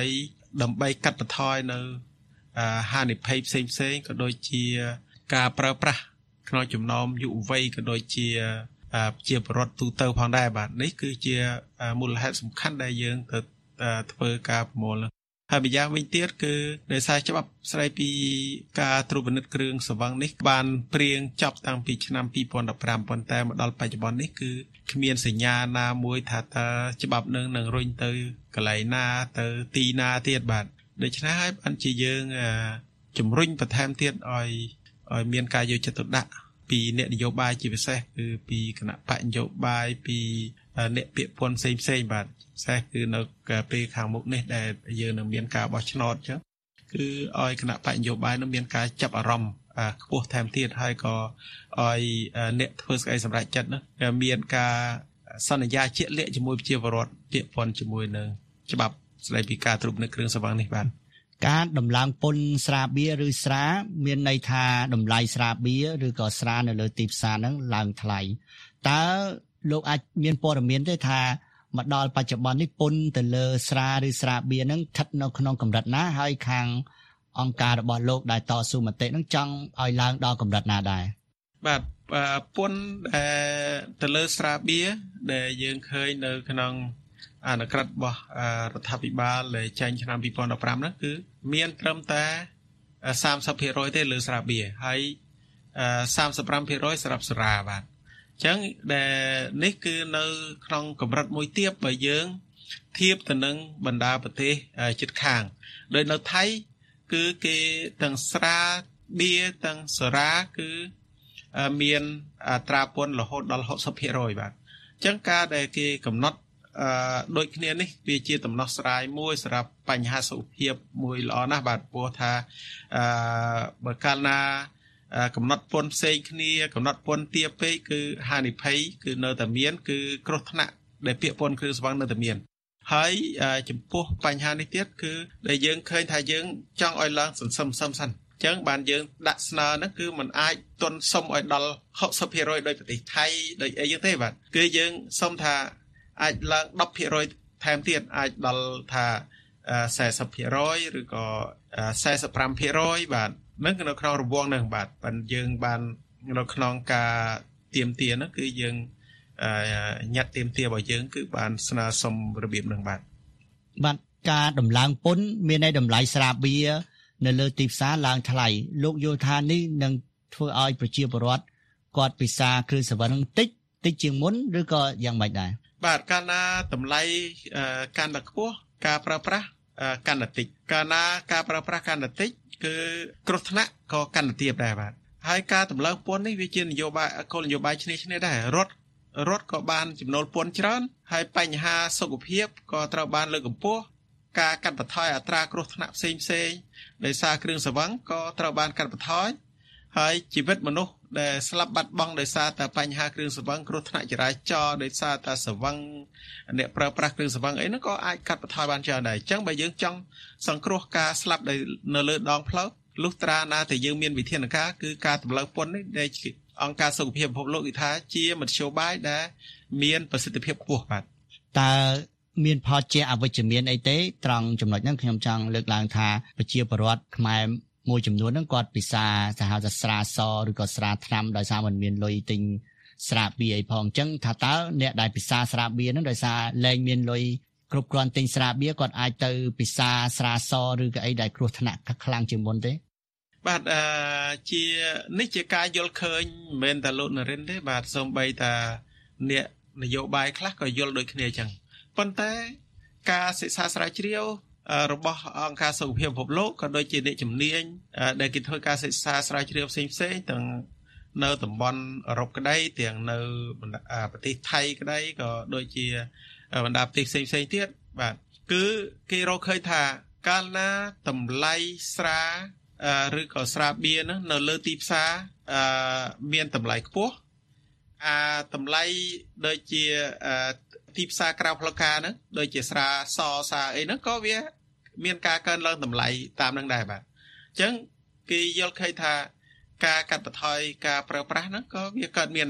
ដើម្បីកាត់បន្ថយនៅហានិភ័យផ្សេងផ្សេងក៏ដូចជាការប្រើប្រាស់ក្នុងចំណោមយុវវ័យក៏ដូចជាជាបរិវត្តទូទៅផងដែរបាទនេះគឺជាមូលហេតុសំខាន់ដែលយើងទៅធ្វើការប្រមូលហើយម្យ៉ាងវិញទៀតគឺដោយសារច្បាប់ស្តីពីការត្រួតពិនិត្យគ្រឿងស្រវឹងនេះបានព្រៀងចប់តាំងពីឆ្នាំពីរពាន់ដប់ប្រាំប៉ុន្តែមកដល់បច្ចុប្បន្ននេះគឺគ្មានសញ្ញាណាមួយថាតើច្បាប់នឹងនឹងរុញទៅកន្លែងណាទៅទីណាទៀតបាទដូច្នេះហើយបានជាយើងជំរុញបន្ថែមទៀតឲ្យឲ្យមានការយកចិត្តទុកដាក់ពីអ្នកនយោបាយជាពិសេសគឺពីគណៈបកនយោបាយពីអ្នកពាក្យពន្ធផ្សេងផ្សេងបាទពិសេសគឺនៅពេលខាងមុខនេះដែលយើងនឹងមានការបោះឆ្នោតអញ្ចឹងគឺឲ្យគណៈបកនយោបាយនឹងមានការចាប់អារម្មណ៍ខ្ពស់ថែមទៀតហើយក៏ឲ្យអ្នកធ្វើស្អីសម្រាប់ចិត្តនោះមានការសន្យាជាក់លាក់ជាមួយប្រជាពលរដ្ឋពាក្យពន្ធជាមួយនឹងច្បាប់ស្តីពីការត្រួតពិនិត្យគ្រឿងស្រវឹងនេះបាទការដំឡើងពន្ធស្រាបៀរឬស្រាមានន័យថាតម្លៃស្រាបៀរឬក៏ស្រានៅលើទីផ្សារហ្នឹងឡើងថ្លៃតើលោកអាចមានព័ត៌មានទេថាមកដល់បច្ចុប្បន្ននេះពន្ធទៅលើស្រាឬស្រាបៀរហ្នឹងស្ថិតនៅក្នុងកម្រិតណាហើយខាងអង្គការរបស់លោកដែលតស៊ូមតិហ្នឹងចង់ឲ្យឡើងដល់កម្រិតណាដែរបាទពន្ធទៅលើស្រាបៀរដែលយើងឃើញនៅក្នុងអនុក្រឹត្យរបស់រដ្ឋាភិបាលដែលចេញឆ្នាំពីរពាន់ដប់ប្រាំហ្នឹងគឺមានត្រឹមតែសាមសិបភាគរយទេលើស្រាបៀរហើយសាមសិបប្រាំភាគរយសម្រាប់សុរាបាទអញ្ចឹងដែលនេះគឺនៅក្នុងកម្រិតមួយទៀតបើយើងធៀបទៅនឹងបណ្ដាប្រទេសជិតខាងដោយនៅថៃគឺគេទាំងស្រាបៀរទាំងសុរាគឺមានអត្រាពន្ធរហូតដល់ហកសិបភាគរយបាទអញ្ចឹងការដែលគេកំណត់អឺដូចគ្នានេះវាជាដំណោះស្រាយមួយសម្រាប់បញ្ហាសុខភាពមួយល្អណាស់បាទព្រោះថាអឺបើកាលណាកំណត់ពន្ធផ្សេងគ្នាកំណត់ពន្ធទាបពេកគឺហានិភ័យគឺនៅតែមានគឺគ្រោះថ្នាក់ដែលពាក្យពន្ធគ្រឿងស្រវឹងនៅតែមានហើយចំពោះបញ្ហានេះទៀតគឺដែលយើងឃើញថាយើងចង់ឲ្យឡើងសន្សំសឹមសិនអញ្ចឹងបានយើងដាក់ស្នើហ្នឹងគឺมันអាចទន់សុំឲ្យដល់ហកសិបភាគរយដោយប្រទេសថៃដោយអីយ៉ាងទេបាទគឺយើងសុំថាអាចឡើងដប់ភាគរយថែមទៀតអាចដល់ថាសែសិបភាគរយឬក៏សែសិបប្រាំភាគរយបាទនឹងនៅក្នុងរង្វង់ហ្នឹងបាទប៉ុន្តែយើងបាននៅក្នុងការទៀមទាហ្នឹងគឺយើងញ៉ាត់ទៀមទារបស់យើងគឺបានស្នើសុំរបៀបហ្នឹងបាទបាទការដំឡើងពន្ធមានន័យតម្លៃស្រាបៀរនៅលើទីផ្សារឡើងថ្លៃលោកយល់ថានេះនឹងធ្វើឲ្យប្រជាពលរដ្ឋគាត់ពិសាគ្រឿងស្រវឹងតិចតិចជាងមុនឬក៏យ៉ាងម៉េចដែរបាទកាលណាតម្លៃកាន់តែខ្ពស់ការប្រើប្រាស់កាន់តែតិចកាលណាការប្រើប្រាស់កាន់តែតិចគឺគ្រោះថ្នាក់ក៏កាន់តែទាបដែរបាទហើយការតម្លើងពន្ធនេះវាជានយោបាយគោលនយោបាយឈ្នះឈ្នះដែររដ្ឋរដ្ឋក៏បានចំណូលពន្ធច្រើនហើយបញ្ហាសុខភាពក៏ត្រូវបានលើកកម្ពស់ការកាត់បន្ថយអត្រាគ្រោះថ្នាក់ផ្សេងផ្សេងដោយសារគ្រឿងស្រវឹងក៏ត្រូវបានកាត់បន្ថយហើយជីវិតមនុស្សដែលស្លាប់បាត់បង់ដោយសារតែបញ្ហាគ្រឿងស្រវឹងគ្រោះថ្នាក់ចរាចរណ៍ដោយសារតែស្រវឹងអ្នកប្រើប្រាស់គ្រឿងស្រវឹងអីហ្នឹងក៏អាចកាត់បន្ថយបានច្រើនដែរអញ្ចឹងបើយើងចង់សង្គ្រោះការស្លាប់នៅលើដងផ្លូវលុះត្រាណាតែយើងមានវិធានការគឺការតម្លើងពន្ធនេះដែលអង្គការសុខភាពពិភពលោកគេថាជាមធ្យោបាយដែលមានប្រសិទ្ធភាពខ្ពស់បាទតើមានផលជាអវិជ្ជមានអីទេត្រង់ចំណុចហ្នឹងខ្ញុំចង់លើកឡើងថាប្រជាពលរដ្ឋខ្មែរមួយចំនួនហ្នឹងគាត់ពិសាសាហាវស្រាសឬក៏ស្រាថ្នាំដោយសារมันមានលុយទិញស្រាបៀរអីផងអញ្ចឹងថាតើអ្នកដែលពិសាស្រាបៀរហ្នឹងដោយសារលែងមានលុយគ្រប់គ្រាន់ទិញស្រាបៀរគាត់អាចទៅពិសាស្រាសឬក៏អីដែលគ្រោះថ្នាក់ខ្លាំងជាងមុនទេបាទអឺជានេះជាការយល់ឃើញមិនមែនតែលោកនរិនទេបាទសូម្បីតាអ្នកនយោបាយខ្លះក៏យល់ដូចគ្នាអញ្ចឹងប៉ុន្តែការសិក្សាស្រាវជ្រាវរបស់អង្គការសុខភាពពិភពលោកក៏ដូចជាអ្នកជំនាញដែលគេធ្វើការសិក្សាស្រាវជ្រាវផ្សេងផ្សេងទាំងនៅតំបន់អឺរ៉ុបក្តីទាំងនៅប្រទេសថៃក្តីក៏ដូចជាបណ្ដាប្រទេសផ្សេងផ្សេងទៀតបាទគឺគេរកឃើញថាកាលណាតម្លៃស្រាឬក៏ស្រាបៀរនោះនៅលើទីផ្សារមានតម្លៃខ្ពស់អាតម្លៃដូចជាទីផ្សារក្រៅផ្លូវការហ្នឹងដូចជាស្រាសសាអីហ្នឹងក៏វាមានការកើនឡើងតម្លៃតាមនឹងដែរបាទអញ្ចឹងគេយល់ឃើញថាការកាត់បន្ថយការប្រើប្រាស់ហ្នឹងក៏វាកើតមានដែរបាទ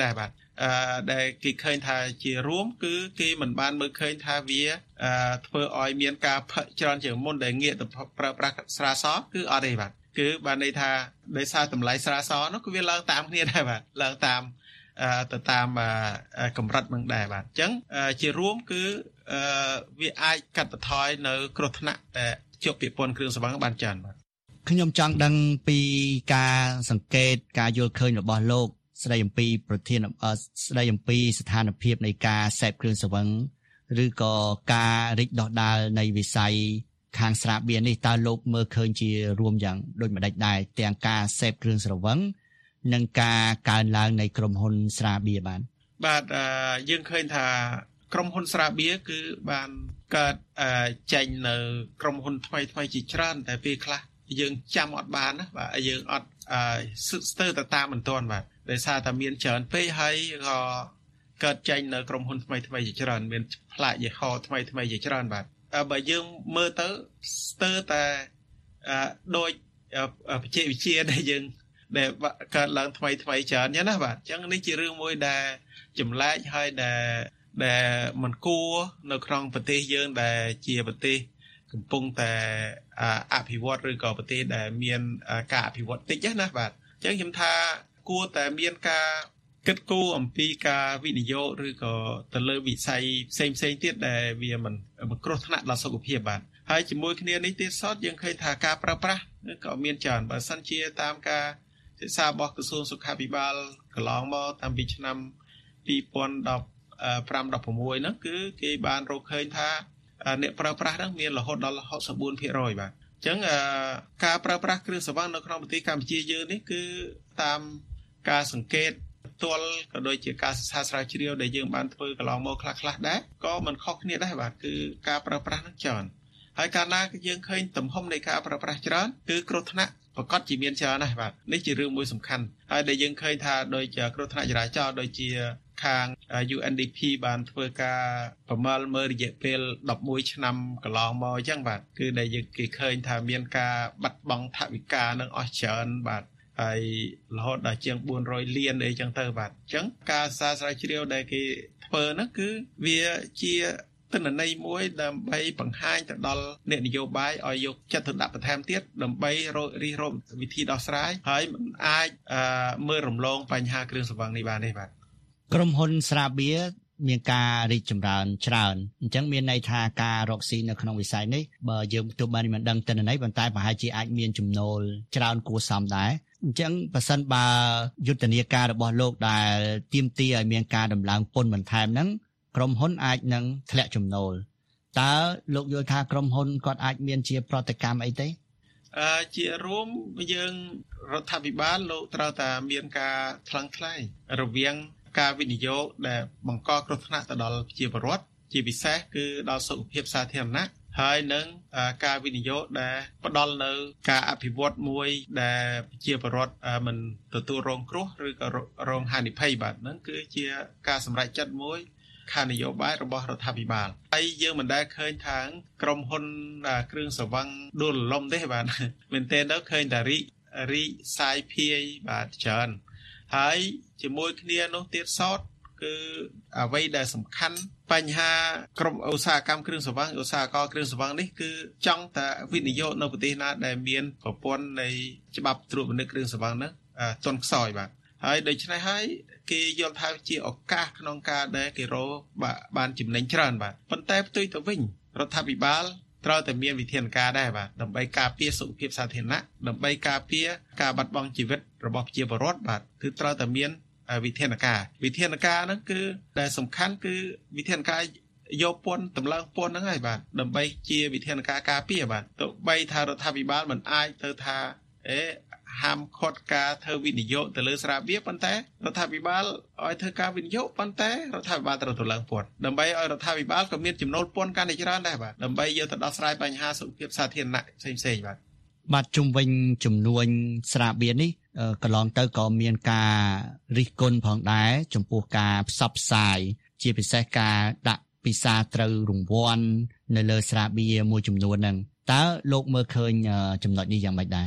អឺដែលគេឃើញថាជារួមគឺគេមិនបានមើលឃើញថាវាអឺធ្វើឲ្យមានការផឹកច្រើនជាងមុនដែលងាកទៅប្រើប្រាស់ស្រាសគឺអត់ទេបាទគឺបានន័យថាដោយសារតម្លៃស្រាសនោះគឺវាឡើងតាមគ្នាដែរបាទឡើងតាមទៅតាមកម្រិតនឹងដែរបាទអញ្ចឹងជារួមគឺវាអាចកាត់បន្ថយនៅគ្រោះថ្នាក់ដែលជាប់ពាក់ព័ន្ធគ្រឿងស្រវឹងបានច្រើនបាទខ្ញុំចង់ដឹងពីការសង្កេតការយល់ឃើញរបស់លោកស្ដីអំពីប្រធានស្ដីអំពីស្ថានភាពនៃការសេពគ្រឿងស្រវឹងឬក៏ការរីកដុះដាលនៃវិស័យខាងស្រាបៀរនេះតើលោកមើលឃើញជារួមយ៉ាងដូចម្តេចដែរទាំងការសេពគ្រឿងស្រវឹងនិងការកើនឡើងនៃក្រុមហ៊ុនស្រាបៀរបានបាទយើងឃើញថាក្រុមហ៊ុនស្រាបៀរគឺបានកើតចេញនៅក្រុមហ៊ុនថ្មីថ្មីជាច្រើនតែពេលខ្លះយើងចាំអត់បានណាបាទយើងអត់ស្ទើរទៅតាមមិនទាន់បាទដោយសារតែមានច្រើនពេកហើយក៏កើតចេញនៅក្រុមហ៊ុនថ្មីថ្មីជាច្រើនមានផ្លាកយីហោថ្មីថ្មីជាច្រើនបាទបើយើងមើលទៅស្ទើរតែដូចបច្ចេកវិទ្យាដែលយើងដែលកើតឡើងថ្មីថ្មីច្រើនចឹងណាបាទអញ្ចឹងនេះជារឿងមួយដែលចម្លែកហើយដែលដែលមិនគួរនៅក្នុងប្រទេសយើងដែលជាប្រទេសកំពុងតែអភិវឌ្ឍឬក៏ប្រទេសដែលមានការអភិវឌ្ឍតិចណាបាទអញ្ចឹងខ្ញុំថាគួរតែមានការគិតគូរអំពីការវិនិយោគឬក៏ទៅលើវិស័យផ្សេងផ្សេងទៀតដែលវាមិនមិនគ្រោះថ្នាក់ដល់សុខភាពបាទហើយជាមួយគ្នានេះទៀតសតយើងឃើញថាការប្រើប្រាស់ក៏មានច្រើនបើសិនជាតាមការសិក្សារបស់ក្រសួងសុខាភិបាលកន្លងមកតាំងពីឆ្នាំពីរពាន់ដប់ប្រាំ ដប់ប្រាំមួយហ្នឹងគឺគេបានរកឃើញថាអ្នកប្រើប្រាស់ហ្នឹងមានរហូតដល់ហុកសិបបួនភាគរយ បាទអញ្ចឹងការប្រើប្រាស់គ្រឿងស្រវឹងនៅក្នុងប្រទេសកម្ពុជាយើងនេះគឺតាមការសង្កេតផ្ទាល់ក៏ដូចជាការសិក្សាស្រាវជ្រាវដែលយើងបានធ្វើកន្លងមកខ្លះខ្លះដែរក៏មិនខុសគ្នាដែរបាទគឺការប្រើប្រាស់ហ្នឹងច្រើនហើយកាលណាយើងឃើញទំហំនៃការប្រើប្រាស់ច្រើនគឺគ្រោះថ្នាក់ប្រកាសជាមានច្រើនដែរបាទនេះជារឿងមួយសំខាន់ហើយដែលយើងឃើញថាដោយគ្រោះថ្នាក់ចរាចរណ៍ដូចជាខាង ยู เอ็น ดี พี បានធ្វើការប្រមាលមើលរយៈពេលដប់មួយឆ្នាំកន្លងមកអញ្ចឹងបាទគឺដែលយើងគេឃើញថាមានការបាត់បង់ថវិកានឹងអស់ច្រើនបាទហើយរហូតដល់ជាងបួនរយលានអីចឹងទៅបាទអញ្ចឹងការសិក្សាស្រាវជ្រាវដែលគេធ្វើហ្នឹងគឺវាជាទិន្នន័យមួយដើម្បីបង្ហាញទៅដល់អ្នកនយោបាយឲ្យយកចិត្តទុកដាក់បន្ថែមទៀតដើម្បីរករិះរកវិធីដោះស្រាយហើយមិនអាចមើលរំលងបញ្ហាគ្រឿងស្រវឹងនេះបានទេបាទក្រុមហ៊ុនស្រាបៀរមានការរីកចម្រើនច្រើនអញ្ចឹងមានន័យថាការរកស៊ីនៅក្នុងវិស័យនេះបើយើងទោះបីមិនដឹងទិន្នន័យប៉ុន្តែប្រហែលជាអាចមានចំណូលច្រើនគួរសមដែរអញ្ចឹងបើសិនបើយុទ្ធនាការរបស់លោកដែលទាមទារឲ្យមានការដំឡើងពន្ធបន្ថែមហ្នឹងក្រុមហ៊ុនអាចនឹងធ្លាក់ចំណូលតើលោកយល់ថាក្រុមហ៊ុនគាត់អាចមានជាប្រតិកម្មអីទេអឺជារួមយើងរដ្ឋាភិបាលលោកត្រូវតែមានការថ្លឹងថ្លែងរវាងការវិនិយោគដែលបង្កគ្រោះថ្នាក់ទៅដល់ប្រជាពលរដ្ឋជាពិសេសគឺដល់សុខភាពសាធារណៈហើយនឹងការវិនិយោគដែលផ្ដល់នៅការអភិវឌ្ឍមួយដែលប្រជាពលរដ្ឋមិនទទួលរងគ្រោះឬក៏រងហានិភ័យបាទហ្នឹងគឺជាការសម្រេចចិត្តមួយខាងនយោបាយរបស់រដ្ឋាភិបាលហើយយើងមិនដែលឃើញថាក្រុមហ៊ុនគ្រឿងស្រវឹងដួលរលំទេបាទមែនទែនទៅឃើញតែរីករីកសាយភាយបាទច្រើនហើយជាមួយគ្នានោះទៀតសោតគឺអ្វីដែលសំខាន់បញ្ហាក្រុមឧស្សាហកម្មគ្រឿងស្រវឹងឧស្សាហករគ្រឿងស្រវឹងនេះគឺចង់តែវិនិយោគនៅប្រទេសណាដែលមានប្រព័ន្ធនៃច្បាប់ត្រួតពិនិត្យគ្រឿងស្រវឹងនោះទន់ខ្សោយបាទហើយដូច្នេះហើយគេយល់ថាជាឱកាសក្នុងការដែលគេរកបានចំណេញច្រើនបាទប៉ុន្តែផ្ទុយទៅវិញរដ្ឋាភិបាលត្រូវតែមានវិធានការដែរបាទដើម្បីការពារសុខភាពសាធារណៈដើម្បីការពារការបាត់បង់ជីវិតរបស់ប្រជាពលរដ្ឋបាទគឺត្រូវតែមានវិធានការវិធានការហ្នឹងគឺដែលសំខាន់គឺវិធានការយកពន្ធតម្លើងពន្ធហ្នឹងហើយបាទដើម្បីជាវិធានការការពារបាទទោះបីថារដ្ឋាភិបាលមិនអាចទៅថាអេហាមឃាត់ការធ្វើវិនិយោគទៅលើស្រាបៀរប៉ុន្តែរដ្ឋាភិបាលឲ្យធ្វើការវិនិយោគប៉ុន្តែរដ្ឋាភិបាលត្រូវតម្លើងពន្ធដើម្បីឲ្យរដ្ឋាភិបាលក៏មានចំណូលពន្ធកាន់តែច្រើនដែរបាទដើម្បីយកទៅដោះស្រាយបញ្ហាសុខភាពសាធារណៈផ្សេងៗបាទបាទជុំវិញចំនួនស្រាបៀរនេះកន្លងទៅក៏មានការរិះគន់ផងដែរចំពោះការផ្សព្វផ្សាយជាពិសេសការដាក់ពិសាត្រូវរង្វាន់នៅលើស្រាបៀរមួយចំនួនហ្នឹងតើលោកមើលឃើញចំណុចនេះយ៉ាងម៉េចដែរ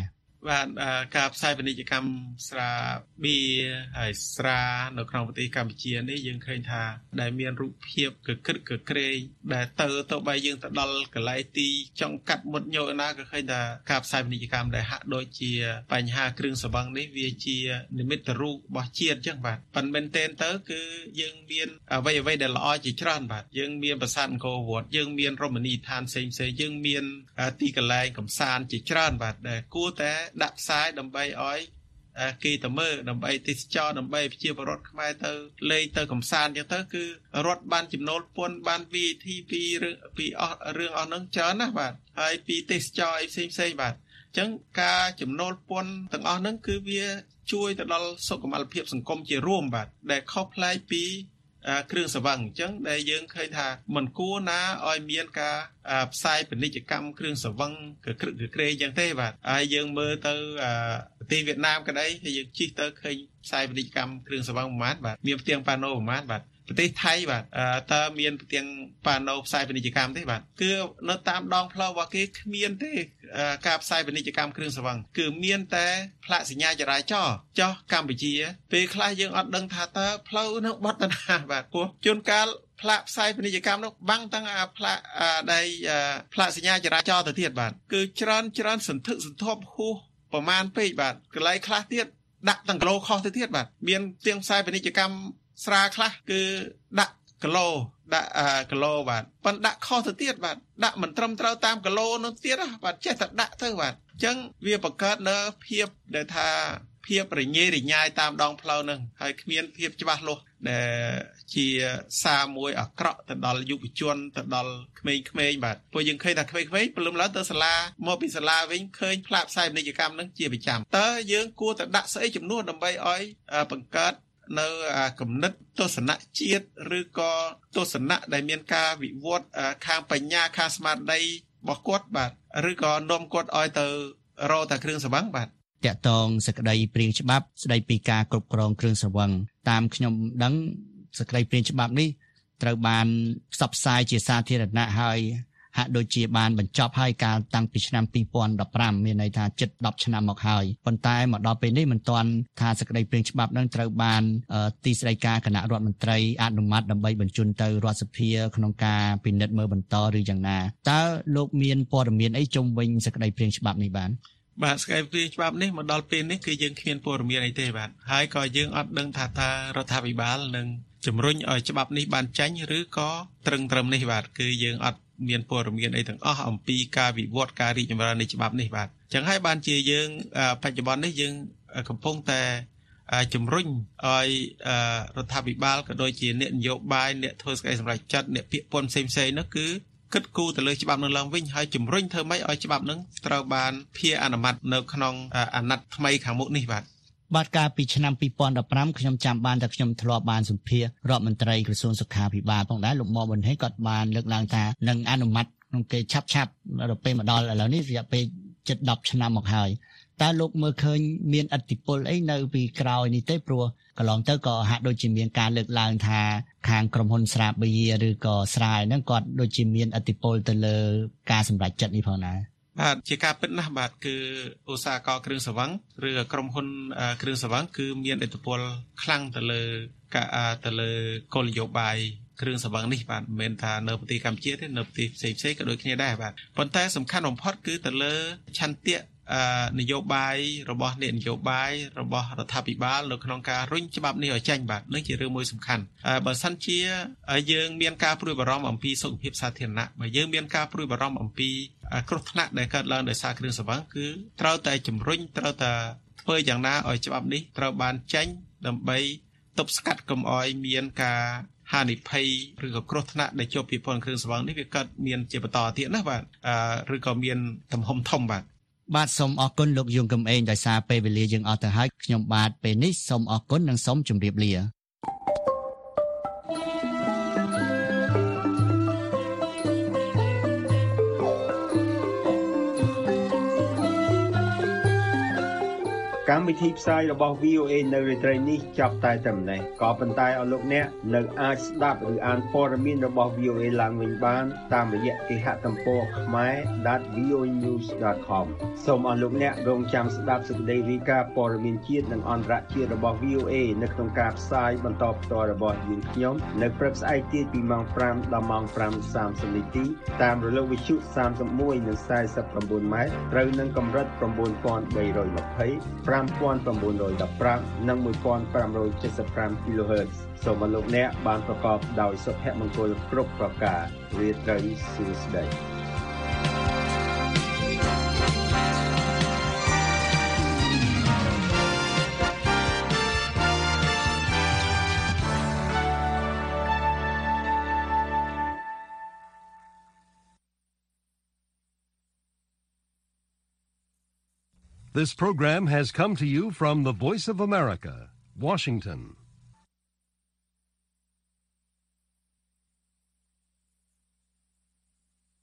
បាទការផ្សាយពាណិជ្ជកម្មស្រាបៀរហើយស្រានៅក្នុងប្រទេសកម្ពុជានេះយើងឃើញថាដែលមានរូបភាពកក្រឹកកក្រែងដែលទៅទៅបីយើងទៅដល់កន្លែងទីចង់កាត់មុតញោកណាក៏ឃើញថាការផ្សាយពាណិជ្ជកម្មដែលហាក់ដូចជាបញ្ហាគ្រឿងសង្វឹងនេះវាជានិមិត្តរូបរបស់ជាតិអញ្ចឹងបាទប៉ុន្តែមែនទែនទៅគឺយើងមានអ្វីអ្វីដែលល្អជាច្រើនបាទយើងមានប្រាសាទអង្គរវត្តយើងមានរមណីយដ្ឋានផ្សេងផ្សេងយើងមានទីកន្លែងកំសាន្តជាច្រើនបាទដែលគួរតែដាក់ផ្សាយដើម្បីឲ្យគេទៅមើលដើម្បីទេសចរដើម្បីប្រជាពលរដ្ឋខ្មែរទៅលេងទៅកំសាន្តអញ្ចឹងទៅគឺរដ្ឋបានចំណូលពន្ធបាន វី ធី ពីពីអស់រឿងអស់ហ្នឹងច្រើនណាស់បាទហើយពីទេសចរអីផ្សេងផ្សេងបាទអញ្ចឹងការចំណូលពន្ធទាំងអស់ហ្នឹងគឺវាជួយទៅដល់សុខុមាលភាពសង្គមជារួមបាទដែលខុសប្លែកពីគ្រឿងសង្វឹងអញ្ចឹងដែលយើងឃើញថាមិនគួរណាឲ្យមានការផ្សាយពាណិជ្ជកម្មគ្រឿងសង្វឹងកក្រឹកកក្រែងអញ្ចឹងទេបាទហើយយើងមើលទៅប្រទេសវៀតណាមក្តីហើយយើងជិះទៅឃើញផ្សាយពាណិជ្ជកម្មគ្រឿងសង្វឹងប្រមាណបាទមានផ្ទាំងប៉ាណូប្រមាណបាទប្រទេសថៃបាទតើមានផ្ទាំងប៉ាណូផ្សាយពាណិជ្ជកម្មទេបាទគឺនៅតាមដងផ្លូវរបស់គេគ្មានទេការផ្សាយពាណិជ្ជកម្មគ្រឿងសង្វឹងគឺមានតែផ្លាកសញ្ញាចរាចរណ៍ចុះកម្ពុជាពេលខ្លះយើងអត់ដឹងថាតើផ្លូវនឹងបត់ទៅណាបាទព្រោះជួនកាលផ្លាកផ្សាយពាណិជ្ជកម្មនោះបាំងទាំងអាផ្លាកដែលផ្លាកសញ្ញាចរាចរណ៍ទៅទៀតបាទគឺច្រើនច្រើនសន្ធឹកសន្ធាប់ហួសប្រមាណពេកបាទកន្លែងខ្លះទៀតដាក់ទាំងគីឡូខុសទៅទៀតបាទមានផ្ទាំងផ្សាយពាណិជ្ជកម្មស្រាខ្លះគឺដាក់គីឡូដាក់គីឡូបាទប៉ុន្តែដាក់ខុសទៅទៀតបាទដាក់មិនត្រឹមត្រូវតាមគីឡូនោះទៀតបាទចេះតែដាក់ទៅបាទអញ្ចឹងវាបង្កើតនៅភាពដែលថាភាពរញ៉េរញ៉ាយតាមដងផ្លូវហ្នឹងហើយគ្មានភាពច្បាស់លាស់ដែលជាសារមួយអាក្រក់ទៅដល់យុវជនទៅដល់ក្មេងៗបាទព្រោះយើងឃើញថាក្មេងៗព្រលឹមឡើងទៅសាលាមកពីសាលាវិញឃើញផ្លាកផ្សាយពាណិជ្ជកម្មហ្នឹងជាប្រចាំតើយើងគួរតែដាក់ស្អីចំនួនដើម្បីឲ្យបង្កើតនៅគំនិតទស្សនៈជាតិឬក៏ទស្សនៈដែលមានការវិវត្តខាងបញ្ញាខាងស្មារតីរបស់គាត់បាទឬក៏នាំគាត់ឲ្យទៅរកតែគ្រឿងសង្វឹងបាទតាក់ទងសេចក្តីព្រាងច្បាប់ស្តីពីការគ្រប់គ្រងគ្រឿងសង្វឹងតាមខ្ញុំដឹងសេចក្តីព្រាងច្បាប់នេះត្រូវបានផ្សព្វផ្សាយជាសាធារណៈហើយហាក់ដូចជាបានបញ្ចប់ហើយកាលតាំងពីឆ្នាំពីរពាន់ដប់ប្រាំមានន័យថាជិតដប់ឆ្នាំមកហើយប៉ុន្តែមកដល់ពេលនេះមិនទាន់ថាសេចក្តីព្រាងច្បាប់នឹងត្រូវបានទីស្តីការគណៈរដ្ឋមន្ត្រីអនុម័តដើម្បីបញ្ជូនទៅរដ្ឋសភាក្នុងការពិនិត្យមើលបន្តឬយ៉ាងណាតើលោកមានព័ត៌មានអីជុំវិញសេចក្តីព្រាងច្បាប់នេះបានបាទសេចក្តីព្រាងច្បាប់នេះមកដល់ពេលនេះគឺយើងគ្មានព័ត៌មានអីទេបាទហើយក៏យើងអត់ដឹងថាតើរដ្ឋាភិបាលនឹងជំរុញឲ្យច្បាប់នេះបានចាញ់ឬក៏ត្រឹងត្រឹមនេះបាទគឺយើងអត់មានព័ត៌មានអីទាំងអស់អំពីការវិវត្តការរីកចម្រើននៃច្បាប់នេះបាទអញ្ចឹងហើយបានជាយើងបច្ចុប្បន្ននេះយើងកំពុងតែជំរុញឲ្យរដ្ឋាភិបាលក៏ដូចជាអ្នកនយោបាយអ្នកធ្វើសេចក្តីសម្រេចចិត្តអ្នកពាក្យពន្ធផ្សេងផ្សេងនោះគឺគិតគូរទៅលើច្បាប់នឹងឡើងវិញហើយជំរុញធ្វើម៉េចឲ្យច្បាប់នឹងត្រូវបានភាអនុម័តនៅក្នុងអាណត្តិថ្មីខាងមុខនេះបាទបាទកាលពីឆ្នាំពីរពាន់ដប់ប្រាំខ្ញុំចាំបានតែខ្ញុំធ្លាប់បានសម្ភាសរដ្ឋមន្ត្រីក្រសួងសុខាភិបាលផងដែរលោកមកប៊ុនហេគាត់បានលើកឡើងថានឹងអនុម័តក្នុងគេឆាប់ឆាប់ដល់ពេលមកដល់ឥឡូវនេះរយៈពេលជិតដប់ឆ្នាំមកហើយតើលោកមើលឃើញមានឥទ្ធិពលអីនៅពីក្រោយនេះទេព្រោះកន្លងទៅក៏ហាក់ដូចជាមានការលើកឡើងថាខាងក្រុមហ៊ុនស្រាបៀរឬក៏ស្រាយហ្នឹងគាត់ដូចជាមានឥទ្ធិពលទៅលើការសម្រេចចិត្តនេះផងដែរបាទជាការពិតណាស់បាទគឺឧស្សាហកម្មគ្រឿងសង្វឹងឬក្រុមហ៊ុនគ្រឿងសង្វឹងគឺមានឥទ្ធិពលខ្លាំងទៅលើការទៅលើគោលនយោបាយគ្រឿងសង្វឹងនេះបាទមិនមែនថានៅប្រទេសកម្ពុជាទេនៅប្រទេសផ្សេងផ្សេងក៏ដូចគ្នាដែរបាទប៉ុន្តែសំខាន់បំផុតគឺទៅលើឆន្ទៈនយោបាយរបស់អ្នកនយោបាយរបស់រដ្ឋាភិបាលនៅក្នុងការរុញច្បាប់នេះឲ្យចេញបាទនេះជារឿងមួយសំខាន់បើសិនជាយើងមានការព្រួយបារម្ភអំពីសុខភាពសាធារណៈបើយើងមានការព្រួយបារម្ភអំពីគ្រោះថ្នាក់ដែលកើតឡើងដោយសារគ្រឿងសង្វឹងគឺត្រូវតែជំរុញត្រូវតែធ្វើយ៉ាងណាឲ្យច្បាប់នេះត្រូវបានចេញដើម្បីទប់ស្កាត់កុំឲ្យមានការហានិភ័យឬក៏គ្រោះថ្នាក់ដែលជាប់ពីផលគ្រឿងសង្វឹងនេះវាកើតមានជាបន្តទៀតណាបាទឬក៏មានទំហំធំបាទបាទសូមអរគុណលោកយងកំឯងដោយសារពេលវេលាយើងអស់ទៅហើយខ្ញុំបាទពេលនេះសូមអរគុណនិងសូមជម្រាបលាកម្មវិធីផ្សាយរបស់ វី អូ เอ នៅរាត្រីនេះចាប់តែត្រឹមនេះក៏ប៉ុន្តែអស់លោកអ្នកនៅអាចស្ដាប់ឬអានព័ត៌មានរបស់ វី អូ เอ ឡើងវិញបានតាមរយៈគេហទំព័រ khmer dot v o a news dot com សូមអស់លោកអ្នករងចាំស្ដាប់សេចក្តីរាយការណ៍ព័ត៌មានជាតិនិងអន្តរជាតិរបស់ វី អូ เอ នៅក្នុងការផ្សាយបន្តផ្ទាល់របស់យើងខ្ញុំនៅព្រឹកស្អែកទៀតពីម៉ោងfiveដល់ម៉ោងfive thirtyនាទីតាមរលកវិទ្យុthirty-oneនិងforty-nineម៉ែត្រត្រូវនឹងកម្រិតnine thousand three hundred twenty five thousand nine hundred twelveនិងfifteen seventy-five kilohertz សូមអរលោកអ្នកបានប្រកបដោយសុភមង្គលគ្រប់ប្រការរាត្រីសួស្តី This program has come to you from the Voice of America, Washington.